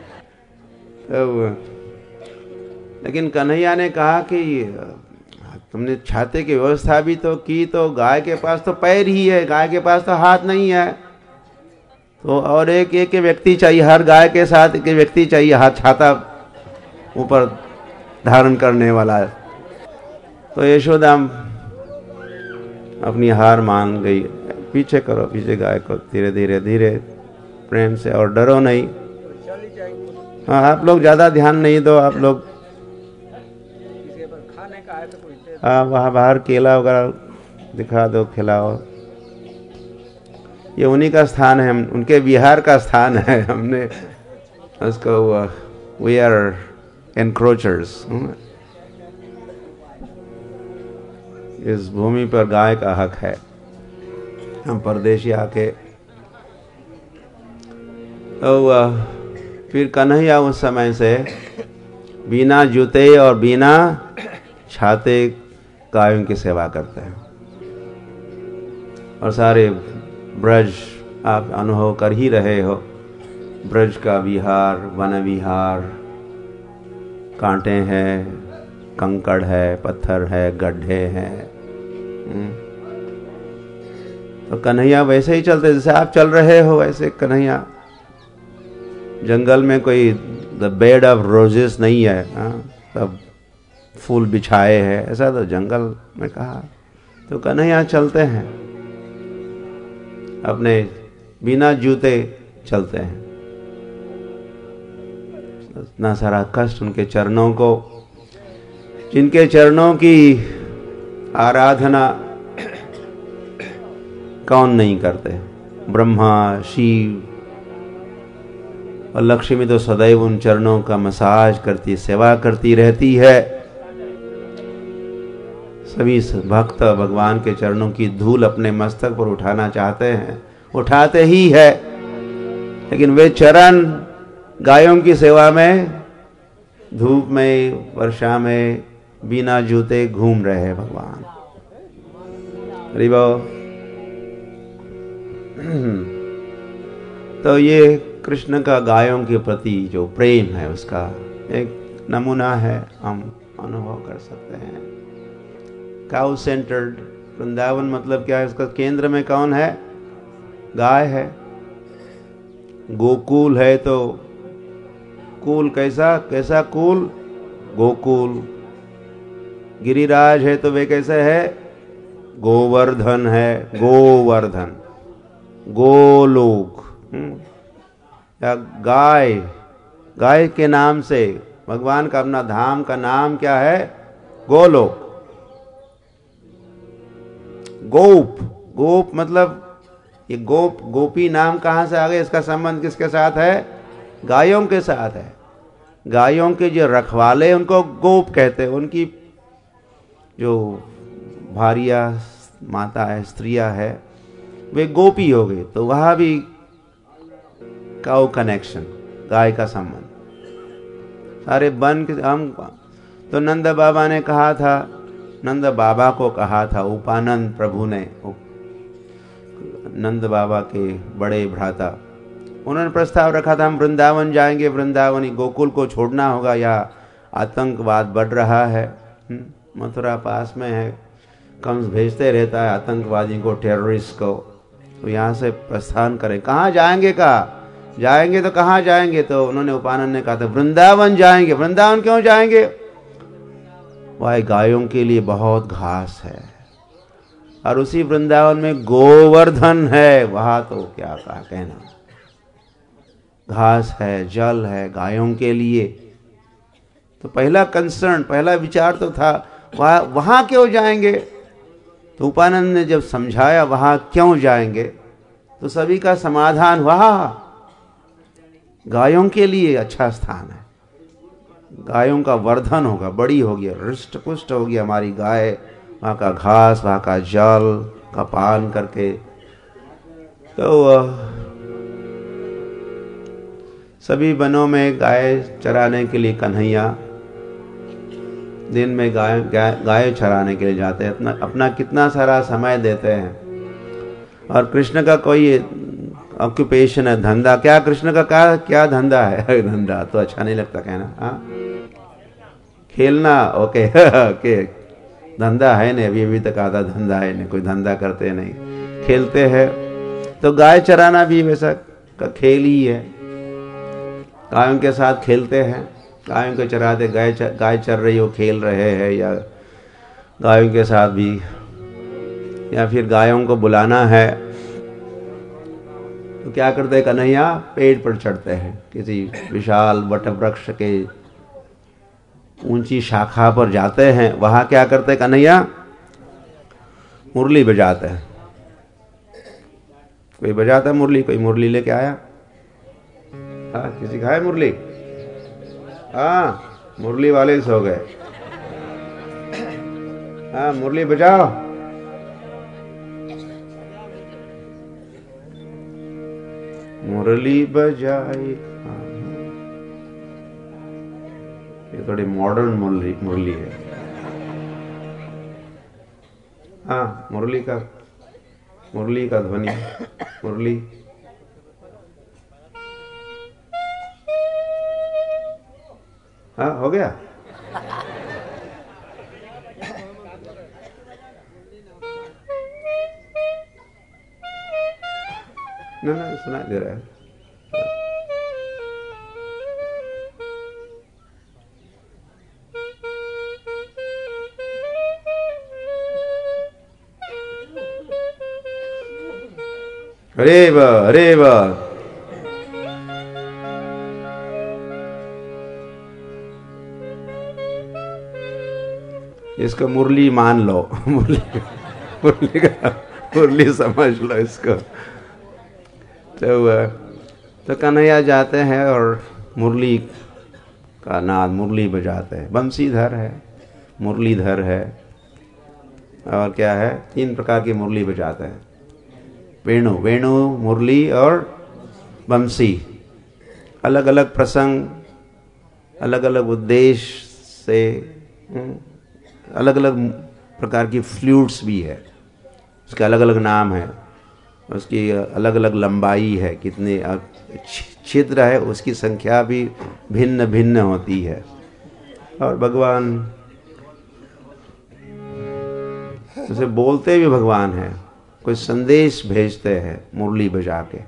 तो लेकिन कन्हैया ने कहा कि तुमने छाते की व्यवस्था भी तो की, तो गाय के पास तो पैर ही है, गाय के पास तो हाथ नहीं है। तो और एक व्यक्ति चाहिए, हर गाय के साथ एक व्यक्ति चाहिए हाथ छाता ऊपर धारण करने वाला। तो यशोदा अपनी हार मान गई। पीछे करो, पीछे गाय को धीरे धीरे प्रेम से, और डरो नहीं। हाँ, आप लोग ज्यादा ध्यान नहीं दो। आप लोग वहाँ बाहर केला वगैरह दिखा दो, खिलाओ। ये उन्हीं का स्थान है, उनके बिहार का स्थान है। हमने उसको वी आर एनक्रोचर्स। इस भूमि पर गाय का हक है। हम परदेशी आके। तो फिर कन्हैया उस समय से बिना जूते और बिना छाते गायों की सेवा करते हैं। और सारे ब्रज आप अनुभव कर ही रहे हो। ब्रज का विहार, वन विहार, कांटे हैं, कंकड़ है, पत्थर है, गड्ढे हैं। तो कन्हैया वैसे ही चलते जैसे आप चल रहे हो। वैसे कन्हैया जंगल में कोई द बेड ऑफ रोजेस नहीं है, सब फूल बिछाए हैं, ऐसा तो जंगल में कहा। तो कन्हैया चलते हैं, अपने बिना जूते चलते हैं। इतना सारा कष्ट उनके चरणों को, जिनके चरणों की आराधना कौन नहीं करते। ब्रह्मा, शिव और लक्ष्मी तो सदैव उन चरणों का मसाज करती, सेवा करती रहती है। सभी भक्त भगवान के चरणों की धूल अपने मस्तक पर उठाना चाहते हैं, उठाते ही है, लेकिन वे चरण गायों की सेवा में धूप में, वर्षा में बिना जूते घूम रहे हैं भगवान। हरि बोल। तो ये कृष्ण का गायों के प्रति जो प्रेम है उसका एक नमूना है, हम अनुभव कर सकते हैं। काउ सेंटर्ड वृंदावन मतलब क्या है? उसका केंद्र में कौन है? गाय है। गोकुल है तो कुल कैसा कुल? गोकुल। गिरिराज है तो वे कैसे है? गोवर्धन है, गोवर्धन, गोलोक। या गाय के नाम से भगवान का अपना धाम का नाम क्या है? गोलोक। गोप मतलब ये गोपी नाम कहां से आ गया? इसका संबंध किसके साथ है? गायों के साथ है। गायों के जो रखवाले उनको गोप कहते हैं। उनकी जो भारिया माता है, स्त्रियां है, वे गोपी हो गई। तो वहां भी काउ कनेक्शन, गाय का संबंध। सारे बन के हम तो नंद बाबा ने कहा था, नंद बाबा को कहा था उपानंद प्रभु ने, नंद बाबा के बड़े भ्राता, उन्होंने प्रस्ताव रखा था हम वृंदावन जाएंगे, वृंदावन गोकुल को छोड़ना होगा, या आतंकवाद बढ़ रहा है। मथुरा पास में है, कंस भेजते रहता है आतंकवादी को, टेररिस्ट को, तो यहाँ से प्रस्थान करें। कहाँ जाएंगे? जाएंगे तो कहाँ जाएंगे? तो उन्होंने उपानंद ने कहा था वृंदावन जाएंगे। वृंदावन क्यों जाएंगे? वह गायों के लिए बहुत घास है, और उसी वृंदावन में गोवर्धन है। वहां तो क्या कहना, घास है, जल है गायों के लिए। तो पहला कंसर्न, पहला विचार तो था वहां क्यों जाएंगे? तो उपानंद ने जब समझाया वहां क्यों जाएंगे, तो सभी का समाधान, वहां गायों के लिए अच्छा स्थान है, गायों का वर्धन होगा, बड़ी होगी, हृष्ट पुष्ट होगी हमारी गाय, वहाँ का घास, वहाँ का जल का पान करके। तो सभी वनों में गाय चराने के लिए कन्हैया दिन में गाय चराने के लिए जाते हैं, अपना कितना सारा समय देते हैं। और कृष्ण का कोई ऑक्यूपेशन है, धंधा क्या? कृष्ण का क्या धंधा है? धंधा तो अच्छा नहीं लगता कहना। हाँ, खेलना, ओके ओके, धंधा है नहीं। अभी तक आधा धंधा है नहीं, कोई धंधा करते नहीं, खेलते हैं। तो गाय चराना भी वैसा का खेल ही है, गायों के साथ खेलते हैं, गायों को चराते, गाय चर रही हो, खेल रहे हैं, या गायों के साथ भी, या फिर गायों को बुलाना है तो क्या करते? कन्हैया पेड़ पर चढ़ते हैं, किसी विशाल वट वृक्ष के ऊंची शाखा पर जाते हैं। वहां क्या करते? कन्हैया मुरली बजाते हैं। कोई बजाता मुरली, कोई मुरली लेके आया? हाँ, किसी का है मुरली? हाँ, मुरली वाले सो गए। हाँ, मुरली बजाओ। मुरली बजाई। ये थोड़ी मॉडर्न मुरली है। हाँ, मुरली का ध्वनि, मुरली। हाँ, हो गया। ना सुनाई दे रहा है। हरे ब हरे ब। इसको मुरली मान लो, मुरली समझ लो इसको। तो कन्हैया जाते हैं और मुरली का नाद, मुरली बजाते हैं। बंसीधर है, मुरलीधर है, और क्या है, 3 प्रकार की मुरली बजाते हैं। वेणु, वेणु, मुरली और बंसी। अलग अलग प्रसंग, अलग अलग उद्देश्य से अलग अलग प्रकार की फ्लूट्स भी है, उसके अलग अलग नाम है, उसकी अलग अलग लंबाई है, कितने छिद्र है उसकी संख्या भी भिन्न भिन्न होती है। और भगवान उसे बोलते भी भगवान है, कोई संदेश भेजते हैं मुरली बजा के।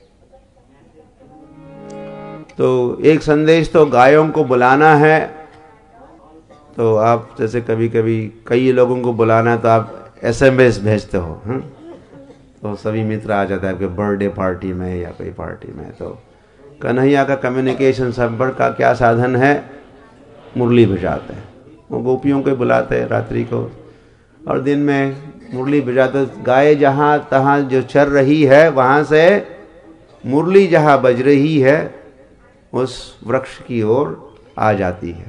तो एक संदेश तो गायों को बुलाना है, तो आप जैसे कभी कभी कई लोगों को बुलाना है तो आप SMS भेजते हो, तो सभी मित्र आ जाता है आपके बर्थडे पार्टी में या कोई पार्टी में। तो कन्हैया का कम्युनिकेशन संपर्क का क्या साधन है? मुरली बजाते हैं। वो गोपियों को बुलाते हैं रात्रि को, और दिन में मुरली बजाते। गाय जहाँ तहाँ जो चर रही है, वहाँ से मुरली जहाँ बज रही है उस वृक्ष की ओर आ जाती है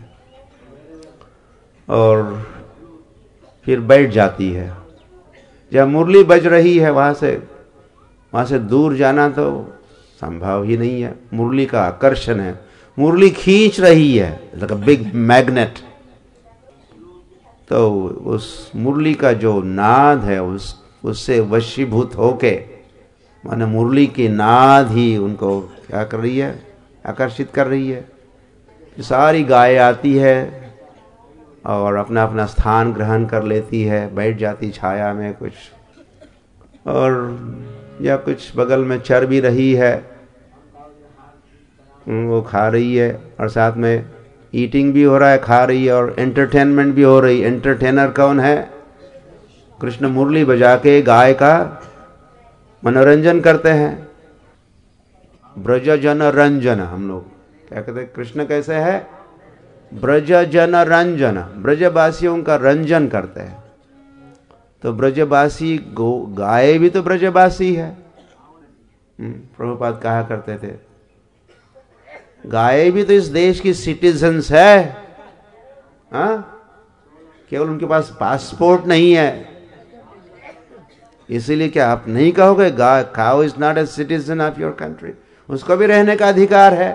और फिर बैठ जाती है। जब मुरली बज रही है वहाँ से दूर जाना तो संभव ही नहीं है। मुरली का आकर्षण है, मुरली खींच रही है, लाइक अ बिग मैग्नेट। तो उस मुरली का जो नाद है उससे वशीभूत होके, माने मुरली की नाद ही उनको क्या कर रही है? आकर्षित कर रही है। सारी गाय आती है और अपना अपना स्थान ग्रहण कर लेती है, बैठ जाती छाया में कुछ, और या कुछ बगल में चर भी रही है, वो खा रही है, और साथ में ईटिंग भी हो रहा है, खा रही है, और एंटरटेनमेंट भी हो रही है। एंटरटेनर कौन है? कृष्ण मुरली बजा के गाय का मनोरंजन करते हैं। ब्रज जन रंजन, हम लोग क्या कहते हैं, कृष्ण कैसे है? ब्रज जन रंजन, ब्रजवासियों का रंजन करते हैं। तो ब्रजवासी गाय भी तो ब्रजवासी है। प्रभुपाद कहा करते थे, गाय भी तो इस देश की सिटीजन्स है। केवल उनके पास पासपोर्ट नहीं है, इसीलिए क्या आप नहीं कहोगे cow is not a citizen of your country? उसको भी रहने का अधिकार है।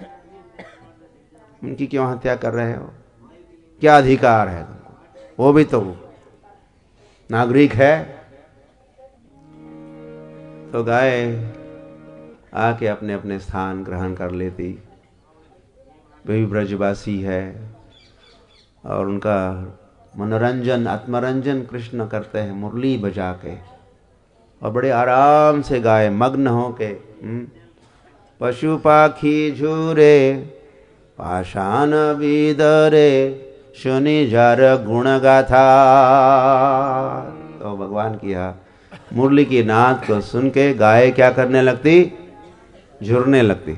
उनकी क्यों हत्या कर रहे हो? क्या अधिकार है तुमको? वो भी तो नागरिक है। तो गाय आके अपने अपने स्थान ग्रहण कर लेती। वे भी ब्रजवासी है और उनका मनोरंजन, आत्मरंजन कृष्ण करते हैं मुरली बजा के, और बड़े आराम से गाय मग्न होके। पशु पाखी झूरे पाषाण विदरे सुनि जर गुण गाथा। तो भगवान की मुरली की नाद को सुन के गाय क्या करने लगती? झुरने लगती,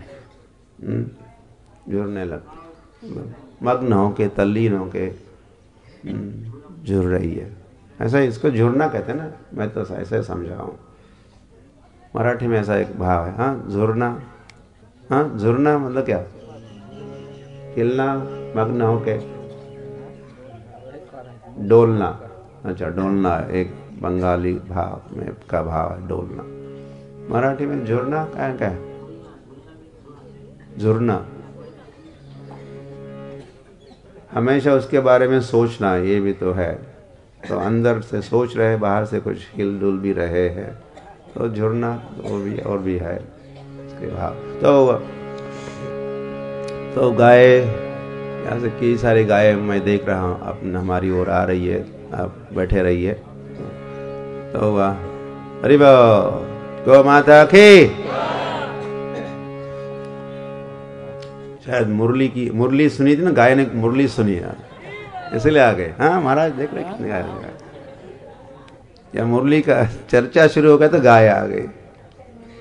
झुरने लगती, मग्न होके, तल्लीन होके झुर रही है। ऐसा इसको झुरना कहते हैं ना, मैं तो ऐसे समझा हूँ। मराठी में ऐसा एक भाव है। झुरना, झुरना मतलब क्या? हिलना, मग्न होके, डोलना। अच्छा, डोलना एक बंगाली भाव में का भाव है, डोलना। मराठी में झुरना क्या है? झुरना हमेशा उसके बारे में सोचना, ये भी तो है। तो अंदर से सोच रहे, बाहर से कुछ हिल डुल भी रहे हैं, तो झुरना और भी है इसके भाव। तो गाय यहाँ से कई सारी गाय मैं देख रहा हूँ अपने हमारी ओर आ रही है। आप बैठे रहिए। तो अरे गौ माता की। शायद मुरली सुनी थी ना, गाय ने मुरली सुनी यार, इसलिए आ गए। महाराज देख रहे कितने गाय, या मुरली का चर्चा शुरू हो गया तो गाय आ गई।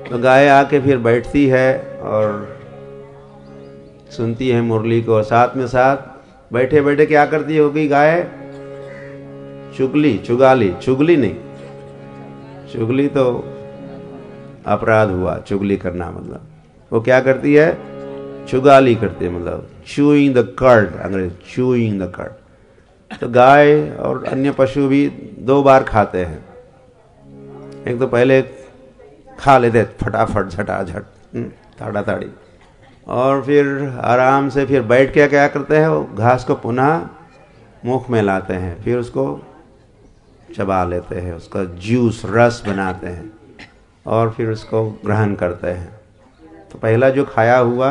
तो गाय आके फिर बैठती है और सुनती है मुरली को, साथ में साथ बैठे बैठे क्या करती होगी गाय? चुगली नहीं, चुगली तो अपराध हुआ, चुगली करना मतलब वो क्या करती है? चुगाली करती है, मतलब चूइंग द कर्ड, अंग्रेजी चूइंग द कर्ड। तो गाय और अन्य पशु भी 2 बार खाते हैं। एक तो पहले खा लेते फटाफट झटाझट ताड़ी, और फिर आराम से फिर बैठ के क्या करते हैं? वो घास को पुनः मुख में लाते हैं, फिर उसको चबा लेते हैं, उसका जूस रस बनाते हैं और फिर उसको ग्रहण करते हैं। तो पहला जो खाया हुआ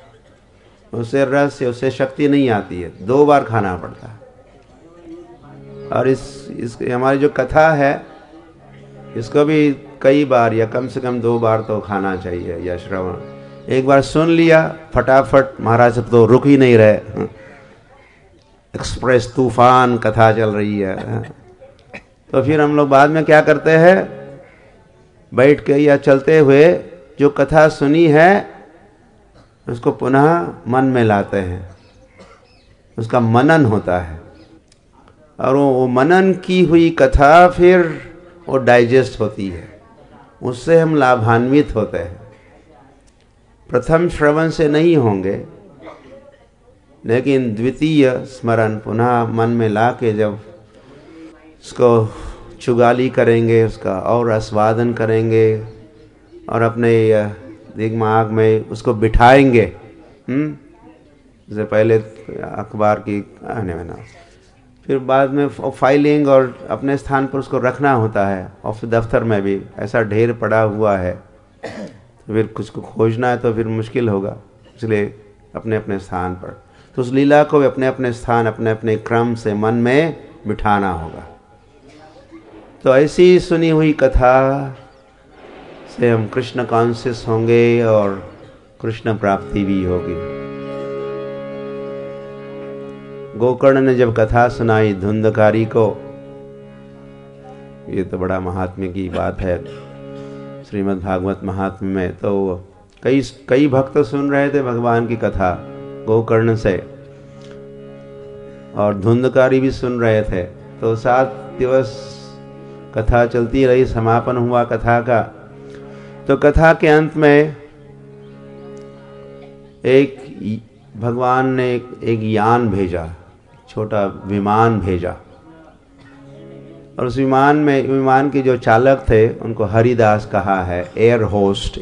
उससे रस से उससे शक्ति नहीं आती है, 2 बार खाना पड़ता है। और इस हमारी जो कथा है इसको भी कई बार या कम से कम 2 बार तो खाना चाहिए या श्रवण। एक बार सुन लिया फटाफट, महाराज तो रुक ही नहीं रहे, एक्सप्रेस तूफान कथा चल रही है। तो फिर हम लोग बाद में क्या करते हैं? बैठ के या चलते हुए जो कथा सुनी है उसको पुनः मन में लाते हैं, उसका मनन होता है, और वो मनन की हुई कथा फिर वो डाइजेस्ट होती है, उससे हम लाभान्वित होते हैं। प्रथम श्रवण से नहीं होंगे, लेकिन द्वितीय स्मरण पुनः मन में ला के जब उसको चुगाली करेंगे, उसका और आस्वादन करेंगे और अपने दिमाग में उसको बिठाएंगे। जैसे पहले अखबार की आने में ना, फिर बाद में फाइलिंग और अपने स्थान पर उसको रखना होता है। ऑफिस दफ्तर में भी ऐसा ढेर पड़ा हुआ है, तो फिर कुछ को खोजना है तो फिर मुश्किल होगा, इसलिए अपने अपने स्थान पर। तो उस लीला को भी अपने अपने स्थान, अपने अपने क्रम से मन में बिठाना होगा। तो ऐसी सुनी हुई कथा से हम कृष्ण कॉन्शियस होंगे और कृष्ण प्राप्ति भी होगी। गोकर्ण ने जब कथा सुनाई धुंधकारी को, ये तो बड़ा महात्म्य की बात है श्रीमद् भागवत महात्म्य में, तो कई भक्त सुन रहे थे भगवान की कथा गोकर्ण से, और धुंधकारी भी सुन रहे थे। तो 7 दिवस कथा चलती रही, समापन हुआ कथा का। तो कथा के अंत में भगवान ने एक यान भेजा, छोटा विमान भेजा, और उस विमान के जो चालक थे उनको हरिदास कहा है। एयर होस्ट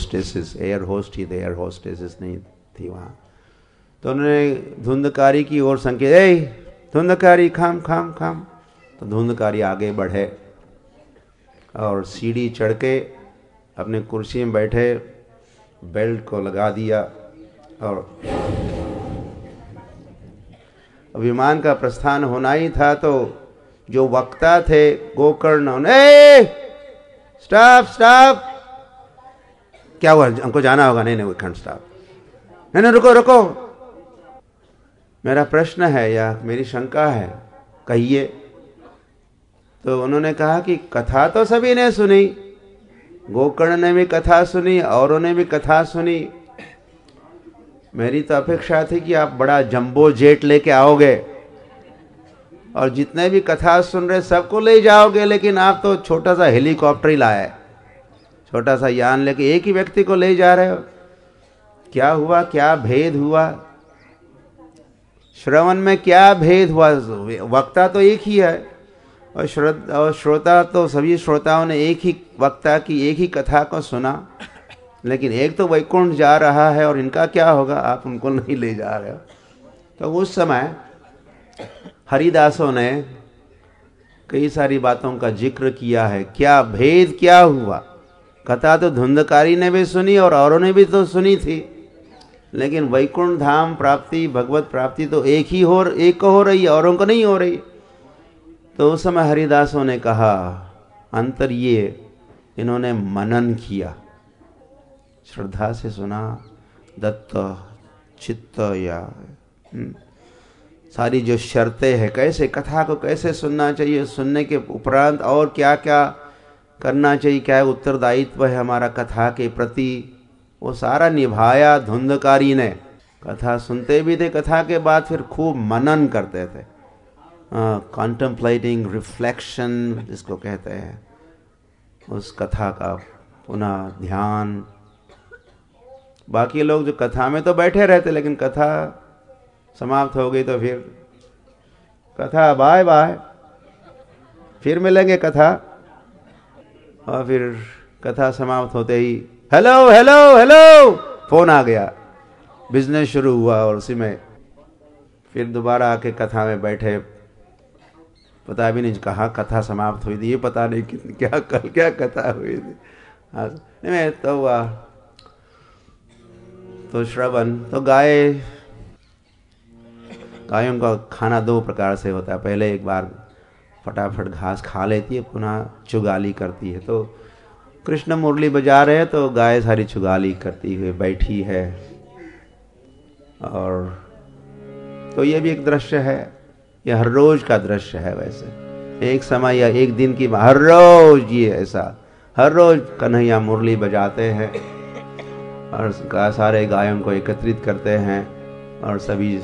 नहीं थी वहाँ। तो उन्होंने धुंधकारी की ओर संकेत, ए धुंधकारी खाम। तो धुंधकारी आगे बढ़े और सीढ़ी चढ़ के अपने कुर्सी में बैठे, बेल्ट को लगा दिया और विमान का प्रस्थान होना ही था। तो जो वक्ता थे गोकर्ण, स्टॉप, क्या हुआ? हमको जाना होगा। नहीं खंड स्टॉप, नहीं रुको, मेरा प्रश्न है या मेरी शंका है, कहिए। तो उन्होंने कहा कि कथा तो सभी ने सुनी, गोकर्ण ने भी कथा सुनी, औरों ने भी कथा सुनी। मेरी तो अपेक्षा थी कि आप बड़ा जंबो जेट लेके आओगे और जितने भी कथा सुन रहे सबको ले जाओगे, लेकिन आप तो छोटा सा हेलीकॉप्टर ही लाए, छोटा सा यान लेके एक ही व्यक्ति को ले जा रहे हो। क्या हुआ? क्या भेद हुआ? श्रवण में क्या भेद हुआ? वक्ता तो एक ही है और श्रोता तो सभी श्रोताओं ने एक ही वक्ता की एक ही कथा को सुना, लेकिन एक तो वैकुंठ जा रहा है और इनका क्या होगा? आप उनको नहीं ले जा रहे हो। तो उस समय हरिदासों ने कई सारी बातों का जिक्र किया है। क्या भेद क्या हुआ? कथा तो धुंधकारी ने भी सुनी और औरों ने भी तो सुनी थी, लेकिन वैकुंठ धाम प्राप्ति, भगवत प्राप्ति तो एक को हो रही है, औरों को नहीं हो रही। तो उस समय हरिदासों ने कहा, अंतर ये, इन्होंने मनन किया, श्रद्धा से सुना, दत्त चित्त या सारी जो शर्तें हैं, कैसे कथा को कैसे सुनना चाहिए, सुनने के उपरांत और क्या क्या करना चाहिए, क्या उत्तरदायित्व है हमारा कथा के प्रति, वो सारा निभाया धुंधकारी ने। कथा सुनते भी थे, कथा के बाद फिर खूब मनन करते थे, कॉन्टेम्पलेटिंग, रिफ्लेक्शन जिसको कहते हैं, उस कथा का पुनः ध्यान। बाकी लोग जो कथा में तो बैठे रहते, लेकिन कथा समाप्त हो गई तो फिर कथा बाय बाय, फिर मिलेंगे कथा। और फिर कथा समाप्त होते ही हेलो हेलो हेलो फोन आ गया, बिजनेस शुरू हुआ, और उसी में फिर दोबारा आके कथा में बैठे, पता भी नहीं कहाँ कथा समाप्त हुई थी, ये पता नहीं कितनी क्या कल क्या कथा हुई थी। नहीं तो हुआ तो श्रवण। तो गायों का खाना दो प्रकार से होता है, पहले एक बार फटाफट घास खा लेती है, पुनः चुगाली करती है। तो कृष्ण मुरली बजा रहे हैं तो गाय सारी चुगाली करती हुई बैठी है। और तो ये भी एक दृश्य है, ये हर रोज का दृश्य है। वैसे एक समय या एक दिन की, हर रोज ये ऐसा, हर रोज कन्हैया मुरली बजाते हैं और सारे गायों को एकत्रित करते हैं और सभी।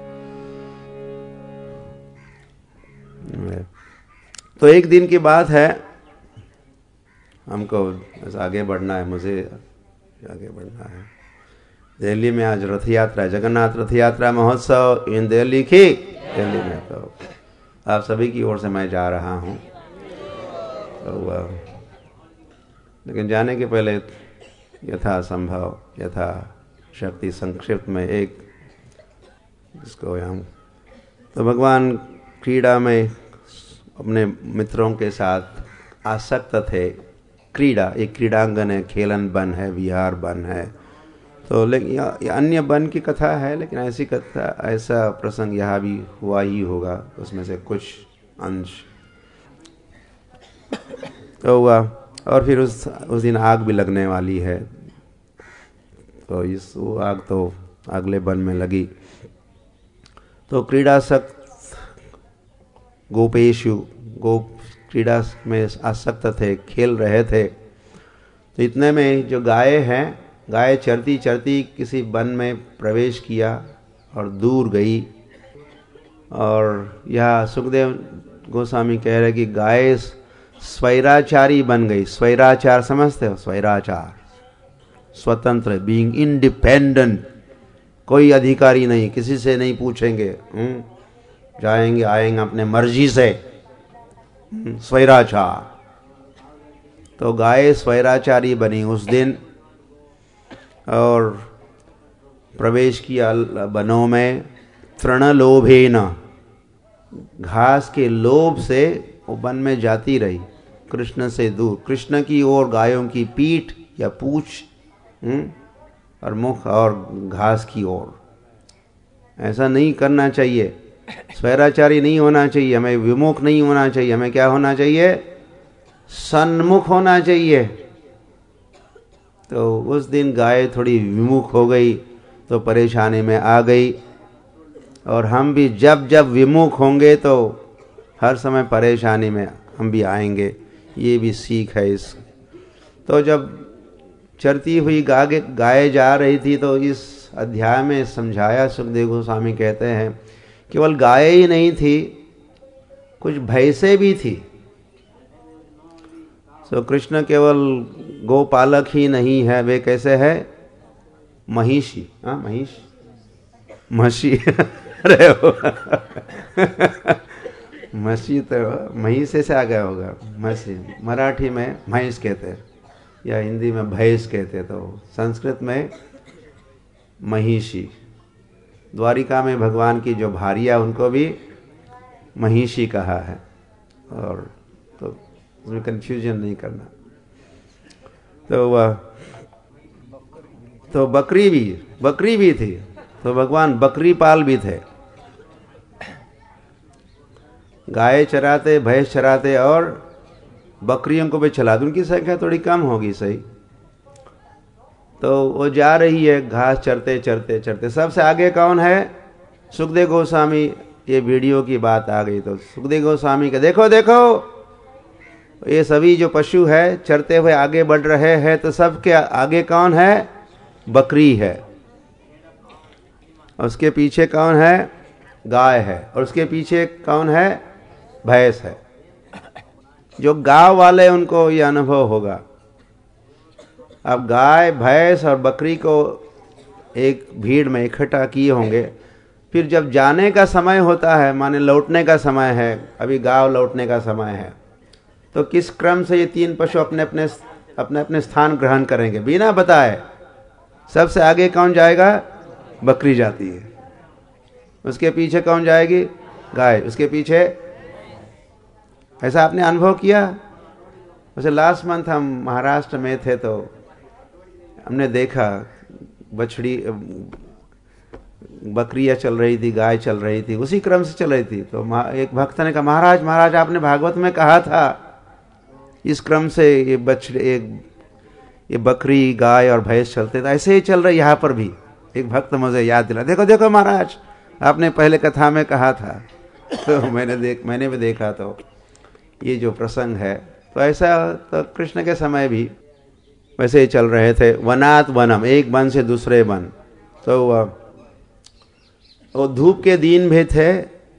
तो एक दिन की बात है, हमको आगे बढ़ना है, मुझे आगे बढ़ना है। दिल्ली में आज रथ यात्रा, जगन्नाथ रथ यात्रा महोत्सव इन दिल्ली की, दिल्ली में। तो आप सभी की ओर से मैं जा रहा हूँ। तो लेकिन जाने के पहले यथा संभव, यथा शक्ति संक्षिप्त में एक इसको हम, तो भगवान क्रीड़ा में अपने मित्रों के साथ आसक्त थे। क्रीड़ा, एक क्रीड़ांगन है, खेलन वन है, विहार वन है। तो लेकिन अन्य वन की कथा है, लेकिन ऐसी कथा, ऐसा प्रसंग यहाँ भी हुआ ही होगा, उसमें से कुछ अंश तो हुआ। और फिर उस दिन आग भी लगने वाली है, तो वो आग तो अगले वन में लगी। तो क्रीड़ासक्त गोपेशु, गोप क्रीड़ा में आसक्त थे, खेल रहे थे। तो इतने में जो गाय हैं, गाय चरती चरती किसी वन में प्रवेश किया और दूर गई। और यह सुखदेव गोस्वामी कह रहे कि गाय स्वैराचारी बन गई। स्वैराचार समझते हो? स्वैराचार, स्वतंत्र, बीइंग इंडिपेंडेंट, कोई अधिकारी नहीं, किसी से नहीं पूछेंगे, जाएंगे आएंगे अपने मर्जी से, स्वैराचार। तो गाय स्वैराचारी बनी उस दिन और प्रवेश किया वनों में। तृणलोभेन, घास के लोभ से वो वन में जाती रही, कृष्ण से दूर, कृष्ण की ओर गायों की पीठ या पूछ और मुख और घास की ओर। ऐसा नहीं करना चाहिए, स्वैराचारी नहीं होना चाहिए, हमें विमुख नहीं होना चाहिए, हमें क्या होना चाहिए? सन्मुख होना चाहिए। तो उस दिन गाय थोड़ी विमुख हो गई तो परेशानी में आ गई। और हम भी जब जब विमुख होंगे तो हर समय परेशानी में हम भी आएंगे, ये भी सीख है इस। तो जब चरती हुई गाय जा रही थी तो इस अध्याय में समझाया, सुखदेव गोस्वामी कहते हैं केवल गाय ही नहीं थी, कुछ भैंसें भी थी। तो कृष्ण केवल गोपालक ही नहीं है, वे कैसे है? महिषी, महिष, मसी अरे मसी तो महिषे से आ गया होगा, मसी मराठी में महिष कहते हैं या हिंदी में भैंस कहते हैं, तो संस्कृत में महिषी। द्वारिका में भगवान की जो भारिया, उनको भी महिषी कहा है। और तो उसमें कंफ्यूजन नहीं करना। तो वह तो बकरी भी थी, तो भगवान बकरी पाल भी थे। गाय चराते, भैंस चराते और बकरियों को भी चलाते। उनकी संख्या थोड़ी कम होगी सही। तो वो जा रही है घास चरते चरते चरते। सबसे आगे कौन है? सुखदेव गोस्वामी। ये वीडियो की बात आ गई तो सुखदेव गोस्वामी के देखो देखो ये सभी जो पशु है चरते हुए आगे बढ़ रहे हैं, तो सबके आगे कौन है? बकरी है, और उसके पीछे कौन है? गाय है, और उसके पीछे कौन है? भैंस है। जो गांव वाले उनको ये अनुभव होगा। अब गाय, भैंस और बकरी को एक भीड़ में इकट्ठा किए होंगे, फिर जब जाने का समय होता है, माने लौटने का समय है, अभी गांव लौटने का समय है, तो किस क्रम से ये तीन पशु अपने अपने स्थान ग्रहण करेंगे बिना बताए? सबसे आगे कौन जाएगा? बकरी जाती है। उसके पीछे कौन जाएगी? गाय। उसके पीछे। ऐसा आपने अनुभव किया? वैसे लास्ट मंथ हम महाराष्ट्र में थे, तो हमने देखा बछड़ी, बकरियां चल रही थी, गाय चल रही थी, उसी क्रम से चल रही थी। तो एक भक्त ने कहा, महाराज आपने भागवत में कहा था इस क्रम से ये बकरी, गाय और भैंस चलते थे, ऐसे ही चल रहे यहाँ पर भी। एक भक्त मुझे याद दिला, देखो देखो महाराज, आपने पहले कथा में कहा था। तो मैंने भी देखा, तो ये जो प्रसंग है, तो ऐसा तो कृष्ण के समय भी वैसे ही चल रहे थे। वनात वनम, एक वन से दूसरे वन। तो वो धूप के दिन भी थे,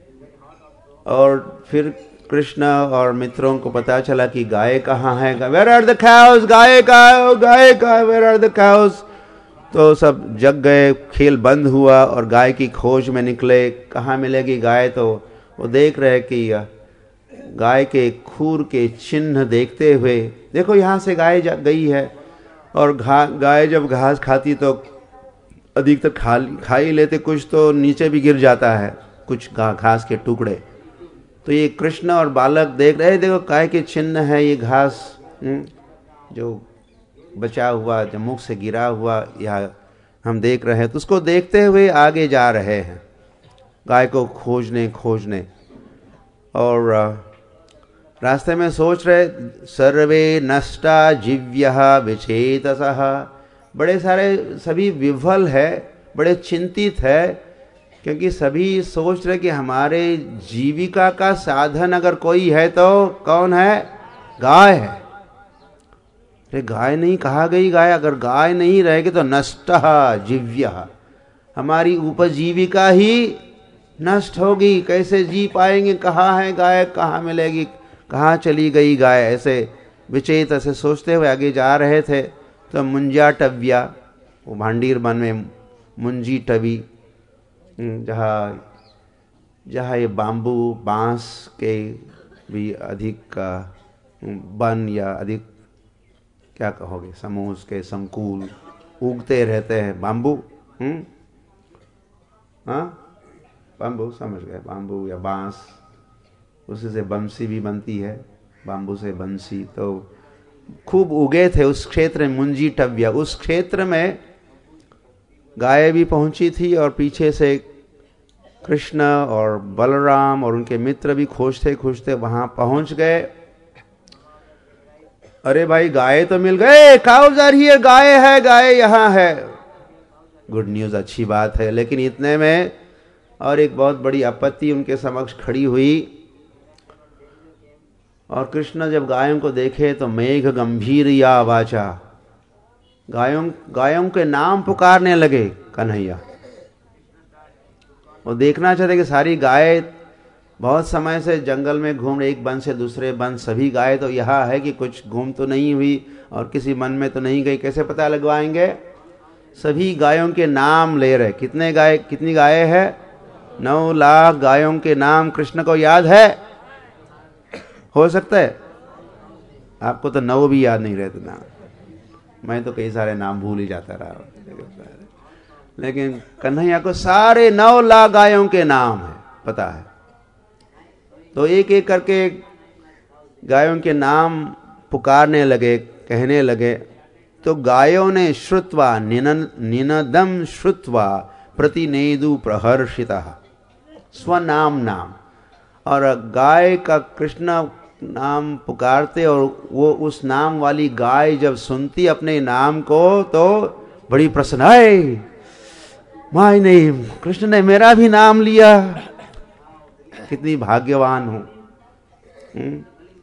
और फिर कृष्ण और मित्रों को पता चला कि गाय कहाँ है। Where are the cows? गाय का वेयर आर द काउस? तो सब जग गए, खेल बंद हुआ और गाय की खोज में निकले। कहाँ मिलेगी गाय? तो वो देख रहे कि गाय के खूर के चिन्ह देखते हुए, देखो यहाँ से गाय गई है। और गाय जब घास खाती तो अधिकतर खा ही लेते, कुछ तो नीचे भी गिर जाता है, कुछ घास के टुकड़े। तो ये कृष्ण और बालक देख रहे, देखो गाय के चिन्ह है, ये घास जो बचा हुआ, जो मुख से गिरा हुआ, यह हम देख रहे हैं। तो उसको देखते हुए आगे जा रहे हैं, गाय को खोजने। और रास्ते में सोच रहे, सर्वे नष्टा जीव्यः विचेतसः। बड़े सारे सभी विह्वल है, बड़े चिंतित है, क्योंकि सभी सोच रहे कि हमारे जीविका का साधन अगर कोई है तो कौन है? गाय है। अरे गाय नहीं, कहा गई गाय? अगर गाय नहीं रहेगी तो नष्टः जीव्यः, हमारी उपजीविका ही नष्ट होगी। कैसे जी पाएंगे? कहाँ है गाय? कहाँ मिलेगी? कहाँ चली गई गाय? ऐसे विचेत ऐसे सोचते हुए आगे जा रहे थे। तो मुंजाटव्या, वो भांडीर वन में मुंजी टवी, जहाँ ये बांबू, बांस के भी अधिक वन, या अधिक क्या कहोगे, समूह के संकुल उगते रहते हैं। बांबू, हाँ बांबू समझ गए, बांबू या बांस, उसी से बंसी भी बनती है, बांबू से बंसी। तो खूब उगे थे उस क्षेत्र में, मुंजी टव्या। उस क्षेत्र में गाय भी पहुंची थी, और पीछे से कृष्ण और बलराम और उनके मित्र भी खोजते वहां पहुंच गए। अरे भाई गाय तो मिल गए, काउज आर हियर, गाय है, गाय यहाँ है। गुड न्यूज, अच्छी बात है। लेकिन इतने में और एक बहुत बड़ी आपत्ति उनके समक्ष खड़ी हुई। और कृष्ण जब गायों को देखे तो मेघ गंभीर या वाचा, गायों के नाम पुकारने लगे कन्हैया। वो देखना चाहते कि सारी गाय बहुत समय से जंगल में घूम रही, एक वन से दूसरे वन, सभी गाय तो यहाँ है कि कुछ घूम तो नहीं हुई और किसी वन में तो नहीं गई, कैसे पता लगवाएंगे? सभी गायों के नाम ले रहे। कितनी गाय है? 9 लाख गायों के नाम कृष्ण को याद है? हो सकता है आपको तो 9 भी याद नहीं रहते नाम, मैं तो कई सारे नाम भूल ही जाता रहा। लेकिन कन्हैया को सारे 9 लाख गायों के नाम है, पता है। तो एक एक करके गायों के नाम पुकारने लगे, कहने लगे। तो गायों ने श्रुत्वा निनदम श्रुत्वा प्रतिनेदु प्रहर्षितः, स्वनाम नाम। और गाय का कृष्ण नाम पुकारते, और वो उस नाम वाली गाय जब सुनती अपने नाम को तो बड़ी प्रसन्न, है माय नेम, कृष्ण ने मेरा भी नाम लिया, कितनी भाग्यवान हूं।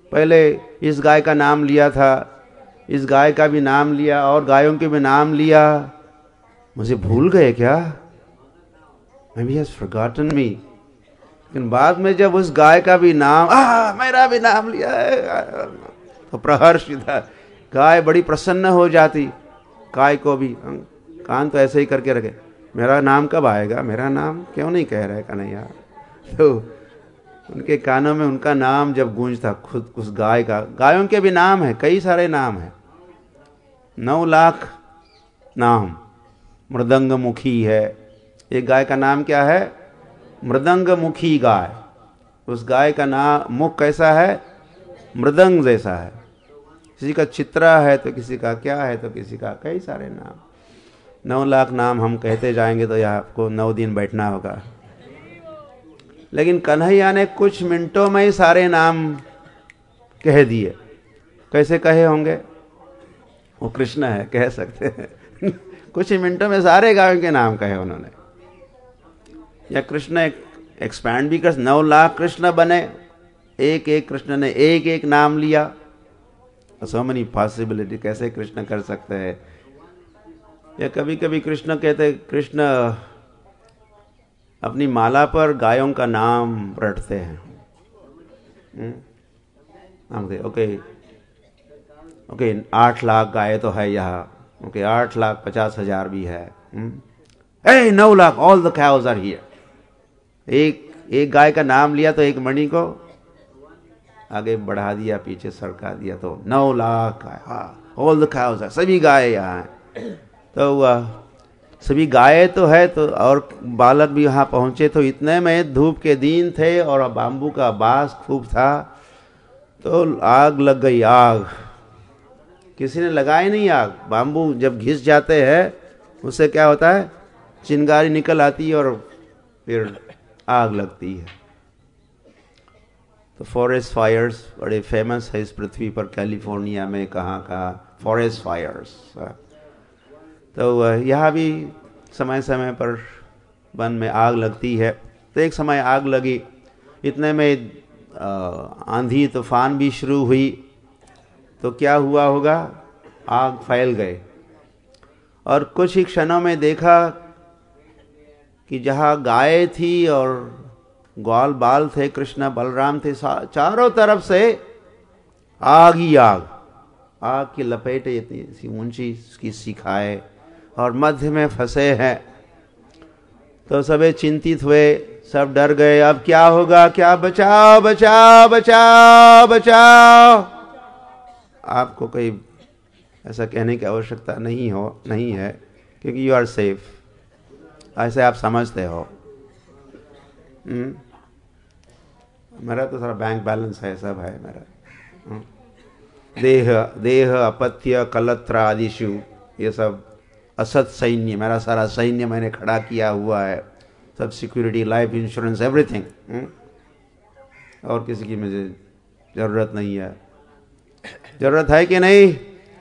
पहले इस गाय का नाम लिया था, इस गाय का भी नाम लिया और गायों के भी नाम लिया, मुझे भूल गए क्या? Maybe he has forgotten me. लेकिन बाद में जब उस गाय का भी नाम, मेरा भी नाम लिया है, तो प्रहर्ष था, गाय बड़ी प्रसन्न हो जाती। गाय को भी कान तो ऐसे ही करके रखे, मेरा नाम कब आएगा, मेरा नाम क्यों नहीं कह रहे कन्हैया। तो उनके कानों में उनका नाम जब गूंजता, खुद उस गाय का, गायों के भी नाम है, कई सारे नाम है, 9 लाख नाम। मृदंग मुखी है, एक गाय का नाम क्या है? मृदंग मुखी गाय। उस गाय का नाम, मुख कैसा है? मृदंग जैसा है। किसी का चित्रा है तो किसी का क्या है, तो किसी का कई सारे नाम। 9 लाख नाम हम कहते जाएंगे तो यह आपको 9 दिन बैठना होगा। लेकिन कन्हैया ने कुछ मिनटों में ही सारे नाम कह दिए। कैसे कहे होंगे? वो कृष्ण है, कह सकते हैं। कुछ ही मिनटों में सारे गायों के नाम कहे उन्होंने। या कृष्ण एक्सपैंड भी कर, 9 लाख कृष्ण बने, एक एक कृष्ण ने एक एक नाम लिया। सो मेनी पॉसिबिलिटी, कैसे कृष्ण कर सकते हैं। या कभी कभी कृष्ण कहते, कृष्ण अपनी माला पर गायों का नाम रटते हैं। ओके 8 लाख गाय तो है यहाँ, ओके 8,50,000 भी है। 9 lakh, all the cows are here. एक गाय का नाम लिया तो एक मणि को आगे बढ़ा दिया, पीछे सरका दिया, तो 9 लाख गाय, ऑल द काउज आर, सभी गाय यहाँ है। तो सभी गाय तो है, तो और बालक भी वहां पहुंचे। तो इतने में धूप के दिन थे और बाम्बू का बांस खूब था, तो आग लग गई। आग किसी ने लगाई नहीं आग। बाम्बू जब घिस जाते हैं उससे क्या होता है, चिंगारी निकल आती है और फिर आग लगती है। तो फॉरेस्ट फायर्स बड़े फेमस है इस पृथ्वी पर, कैलिफोर्निया में, कहाँ फॉरेस्ट फायर्स। तो यहाँ भी समय समय पर वन में आग लगती है। तो एक समय आग लगी, इतने में आंधी तूफान भी शुरू हुई। तो क्या हुआ होगा, आग फैल गए और कुछ ही क्षणों में देखा कि जहाँ गाय थी और ग्वाल बाल थे, कृष्ण बलराम थे, चारों तरफ से आग ही आग। आग की लपेटें इतनी सी ऊंची की शिखाएं और मध्य में फंसे हैं। तो सबे चिंतित हुए, सब डर गए, अब क्या होगा, क्या, बचाओ बचाओ बचाओ बचाओ। आपको कोई ऐसा कहने की आवश्यकता नहीं है, क्योंकि यू आर सेफ, ऐसे आप समझते हो। मेरा तो सारा बैंक बैलेंस है, सब है मेरा। देह अपत्य कलत्र आदिशु, ये सब असत सैन्य, मेरा सारा सैन्य मैंने खड़ा किया हुआ है, सब सिक्योरिटी, लाइफ इंश्योरेंस, एवरीथिंग। और किसी की मुझे जरूरत नहीं है। जरूरत है कि नहीं?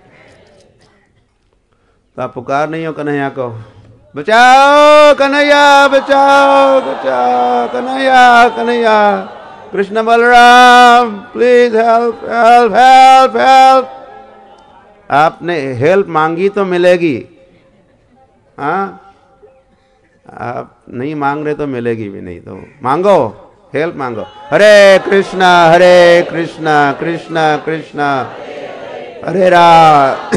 तो आप पुकार नहीं हो कन्हैया को, बचाओ कन्हैया, बचाओ बचाओ Kanhaiya, Kanhaiya, Krishna Balram, please help help help help. आपने हेल्प मांगी तो मिलेगी, हाँ, आप नहीं मांग रहे तो मिलेगी भी नहीं। तो मांगो, हेल्प मांगो। हरे कृष्णा कृष्णा कृष्णा हरे राम।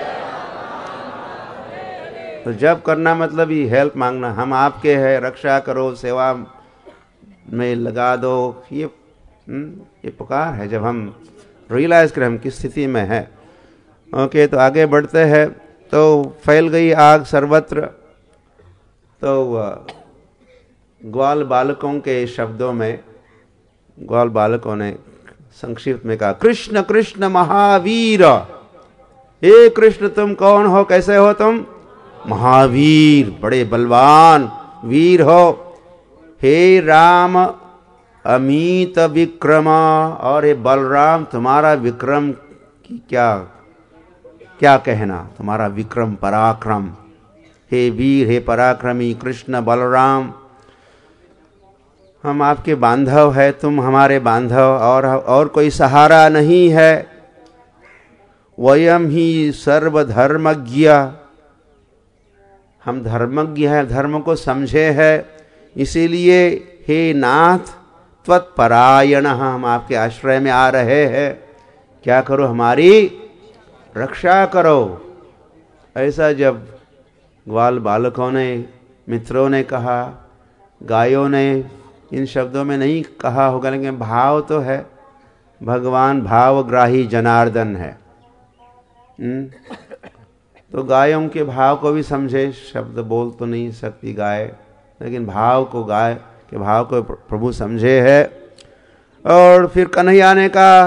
तो जब करना मतलब ही हेल्प मांगना, हम आपके हैं, रक्षा करो, सेवा में लगा दो, ये पुकार है। जब हम रियलाइज करें हम किस स्थिति में है। ओके, तो आगे बढ़ते हैं। तो फैल गई आग सर्वत्र। तो ग्वाल बालकों के शब्दों में, ग्वाल बालकों ने संक्षिप्त में कहा, कृष्ण कृष्ण महावीर। हे कृष्ण, तुम कौन हो, कैसे हो तुम? महावीर, बड़े बलवान वीर हो। हे राम अमित विक्रम, और हे बलराम, तुम्हारा विक्रम की क्या कहना, तुम्हारा विक्रम पराक्रम। हे वीर, हे पराक्रमी कृष्ण बलराम, हम आपके बांधव है, तुम हमारे बांधव, और कोई सहारा नहीं है। वयम ही सर्वधर्मज्ञ, हम धर्मज्ञ है, धर्म को समझे है, इसीलिए हे नाथ त्वत्परायण, हम आपके आश्रय में आ रहे हैं, क्या करो, हमारी रक्षा करो। ऐसा जब ग्वाल बालकों ने, मित्रों ने कहा, गायों ने इन शब्दों में नहीं कहा होगा, लेकिन भाव तो है, भगवान भावग्राही जनार्दन है। तो गायों के भाव को भी समझे, शब्द बोल तो नहीं सकती गाय, लेकिन भाव को, गाय के भाव को प्रभु समझे है। और फिर कन्हैया ने कहा,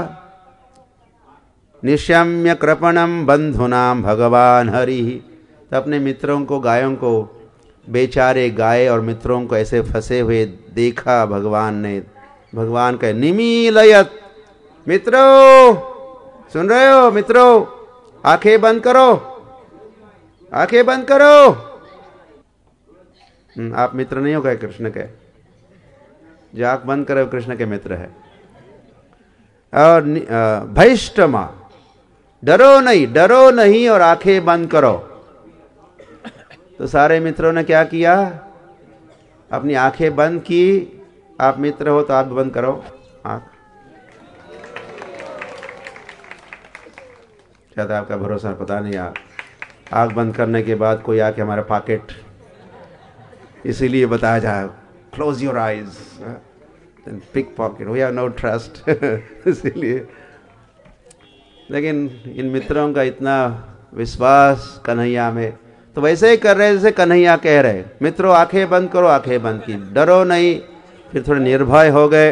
निशम्य कृपणम बंधुनाम भगवान हरि, तो अपने मित्रों को, गायों को, बेचारे गाय और मित्रों को ऐसे फंसे हुए देखा भगवान ने। भगवान कहे, निमीलयत, मित्रों सुन रहे हो, मित्रों आंखें बंद करो, आंखें बंद करो। आप मित्र नहीं हो गए कृष्ण के, जो आंख बंद करे कृष्ण के मित्र है। और भैष्टमा, डरो नहीं, डरो नहीं और आंखें बंद करो। तो सारे मित्रों ने क्या किया, अपनी आंखें बंद की। आप मित्र हो तो आप बंद करो आंख। शायद आपका भरोसा पता नहीं, आंख बंद करने के बाद कोई आके हमारा पॉकेट, इसीलिए बताया जाए close your eyes, pick pocket, we have no trust. इसीलिए, लेकिन इन मित्रों का इतना विश्वास कन्हैया में, तो वैसे ही कर रहे जैसे कन्हैया कह रहे, मित्रों आंखें बंद करो, आंखें बंद की, डरो नहीं। फिर थोड़े निर्भय हो गए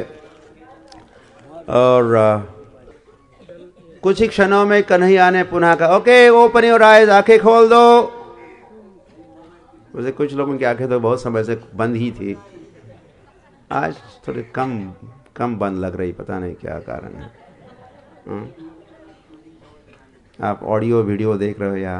और कुछ ही क्षणों में कन्हैया ने पुनः कहा, ओके ओपन योर आईज, आंखें खोल दो। वैसे कुछ लोगों की आंखें तो बहुत समय से बंद ही थी, आज थोड़ी कम बंद लग रही, पता नहीं क्या कारण है। आप ऑडियो वीडियो देख रहे हो या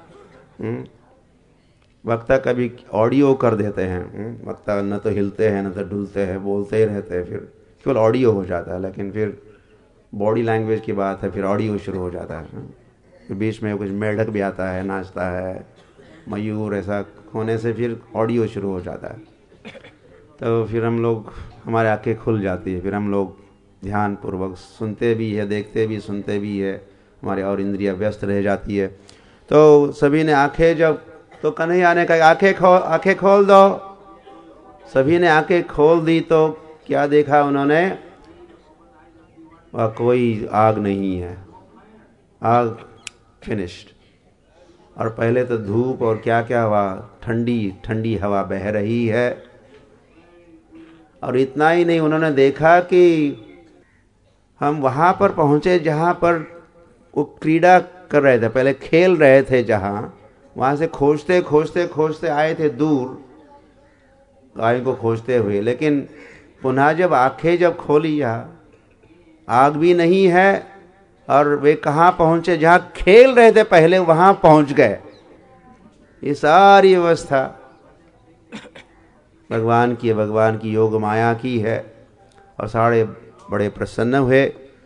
वक्ता कभी ऑडियो कर देते हैं, वक्ता न तो हिलते हैं न तो डुलते हैं, बोलते ही रहते हैं, फिर केवल ऑडियो हो जाता है, लेकिन फिर बॉडी लैंग्वेज की बात है, फिर ऑडियो शुरू हो जाता है। फिर बीच में कुछ मेढक भी आता है, नाचता है, मयूर, ऐसा होने से फिर ऑडियो शुरू हो जाता है। तो फिर हम लोग, हमारे आंखें खुल जाती है, फिर हम लोग ध्यानपूर्वक सुनते भी है, देखते भी, सुनते भी है, हमारी और इंद्रियां व्यस्त रह जाती है। तो सभी ने आंखें, जब तो कन्हैया ने कहा आंखें खोल दो। सभी ने आंखें खोल दी तो क्या देखा उन्होंने, वह कोई आग नहीं है, आग फिनिश्ड। और पहले तो धूप और क्या क्या हवा, ठंडी ठंडी हवा बह रही है। और इतना ही नहीं, उन्होंने देखा कि हम वहां पर पहुंचे जहां पर वो क्रीड़ा कर रहे थे, पहले खेल रहे थे, जहां वहां से खोजते खोजते खोजते आए थे दूर, गाय को खोजते हुए। लेकिन पुनः जब आंखें जब खोली, यहाँ आग भी नहीं है, और वे कहाँ पहुंचे, जहां खेल रहे थे पहले, वहां पहुंच गए। ये सारी व्यवस्था भगवान की योग माया की है। और सारे बड़े प्रसन्न हुए।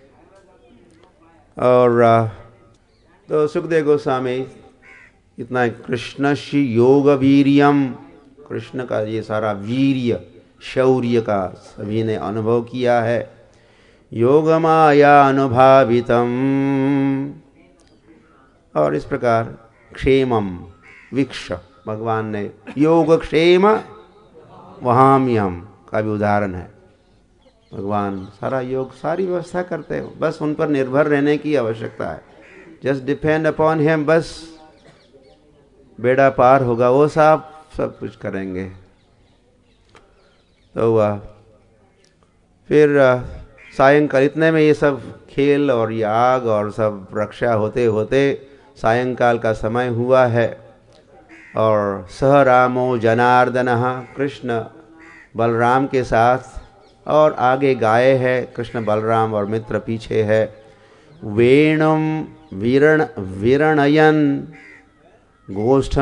और तो सुखदेव गोस्वामी इतना, कृष्णस्य योग वीर्यम, कृष्ण का ये सारा वीर्य, शौर्य का सभी ने अनुभव किया है। योग माया अनुभावितम, और इस प्रकार क्षेमम वीक्ष, भगवान ने योग क्षेम वहाम्यम का भी उदाहरण है। भगवान सारा योग, सारी व्यवस्था करते हो, बस उन पर निर्भर रहने की आवश्यकता है। जस्ट डिपेंड अपॉन हिम, बस बेड़ा पार होगा, वो सब कुछ करेंगे। तो हुआ फिर सायंकाल, इतने में ये सब खेल और ये आग और सब रक्षा होते होते सायंकाल का समय हुआ है। और सह रामो जनार्दनः, कृष्ण बलराम के साथ, और आगे गाय है, कृष्ण बलराम और मित्र पीछे है। वेणुम विरणयन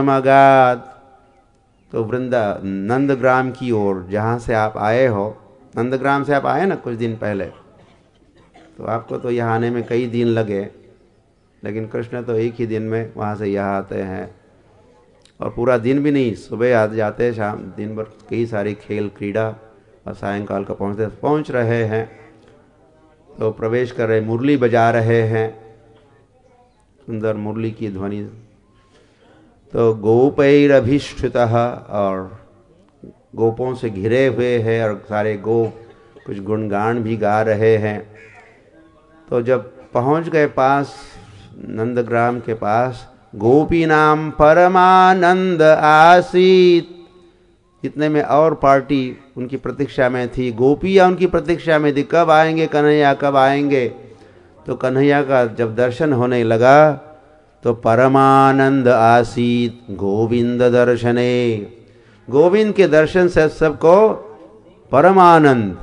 गोष्ठमगात, तो नंदग्राम की ओर जहाँ से आप आए हो, नंदग्राम से आप आए ना कुछ दिन पहले, तो आपको तो यहाँ आने में कई दिन लगे, लेकिन कृष्ण तो एक ही दिन में वहाँ से यहाँ आते हैं, और पूरा दिन भी नहीं, सुबह आ जाते हैं, शाम दिन भर कई सारी खेल क्रीड़ा, और सायंकाल को पहुँच रहे हैं, तो प्रवेश कर रहे, मुरली बजा रहे हैं, सुंदर मुरली की ध्वनि। तो गोपैरभिष्ठितः, और गोपों से घिरे हुए हैं, और सारे गोप कुछ गुणगान भी गा रहे हैं। तो जब पहुंच गए पास, नंदग्राम के पास, गोपीनाम परमानंद आसीत, इतने में और पार्टी उनकी प्रतीक्षा में थी, गोपियाँ उनकी प्रतीक्षा में थी, कब आएंगे कन्हैया, कब आएंगे। तो कन्हैया का जब दर्शन होने लगा तो परमानंद आसीत गोविंद दर्शने, गोविंद के दर्शन से सबको परमानंद।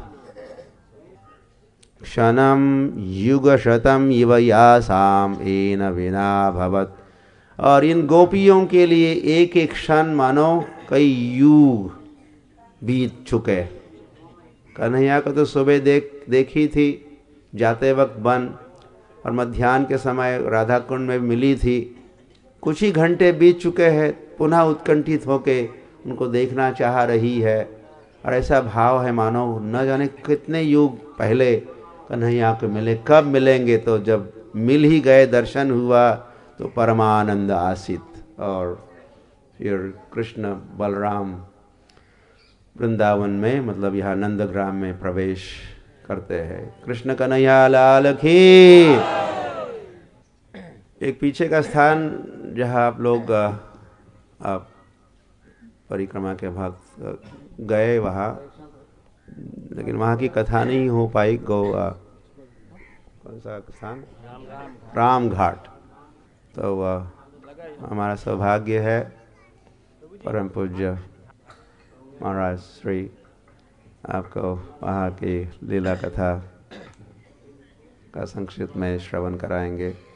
क्षणम युग शतम इव यासाम एन विना भवत, और इन गोपियों के लिए एक एक क्षण मानो कई युग बीत चुके। कन्हैया को तो सुबह देखी थी जाते वक्त वन, और मध्याह्न के समय राधा कुंड में मिली थी, कुछ ही घंटे बीत चुके हैं, पुनः उत्कंठित होके उनको देखना चाह रही है। और ऐसा भाव है मानो न जाने कितने युग पहले कन्हैया को मिले, कब मिलेंगे। तो जब मिल ही गए, दर्शन हुआ, तो परमानंद आसित। और फिर कृष्ण बलराम वृंदावन में, मतलब यहाँ नंदग्राम में प्रवेश करते हैं। कृष्ण कन्हैया लाल की। एक पीछे का स्थान जहाँ आप लोग आप परिक्रमा के भक्त गए वहाँ, लेकिन वहाँ की कथा नहीं हो पाई। कौन सा स्थान? राम घाट। तो हमारा सौभाग्य है परम पूज्य महाराज श्री आपको वहाँ की लीला कथा का संक्षिप्त में श्रवण कराएंगे।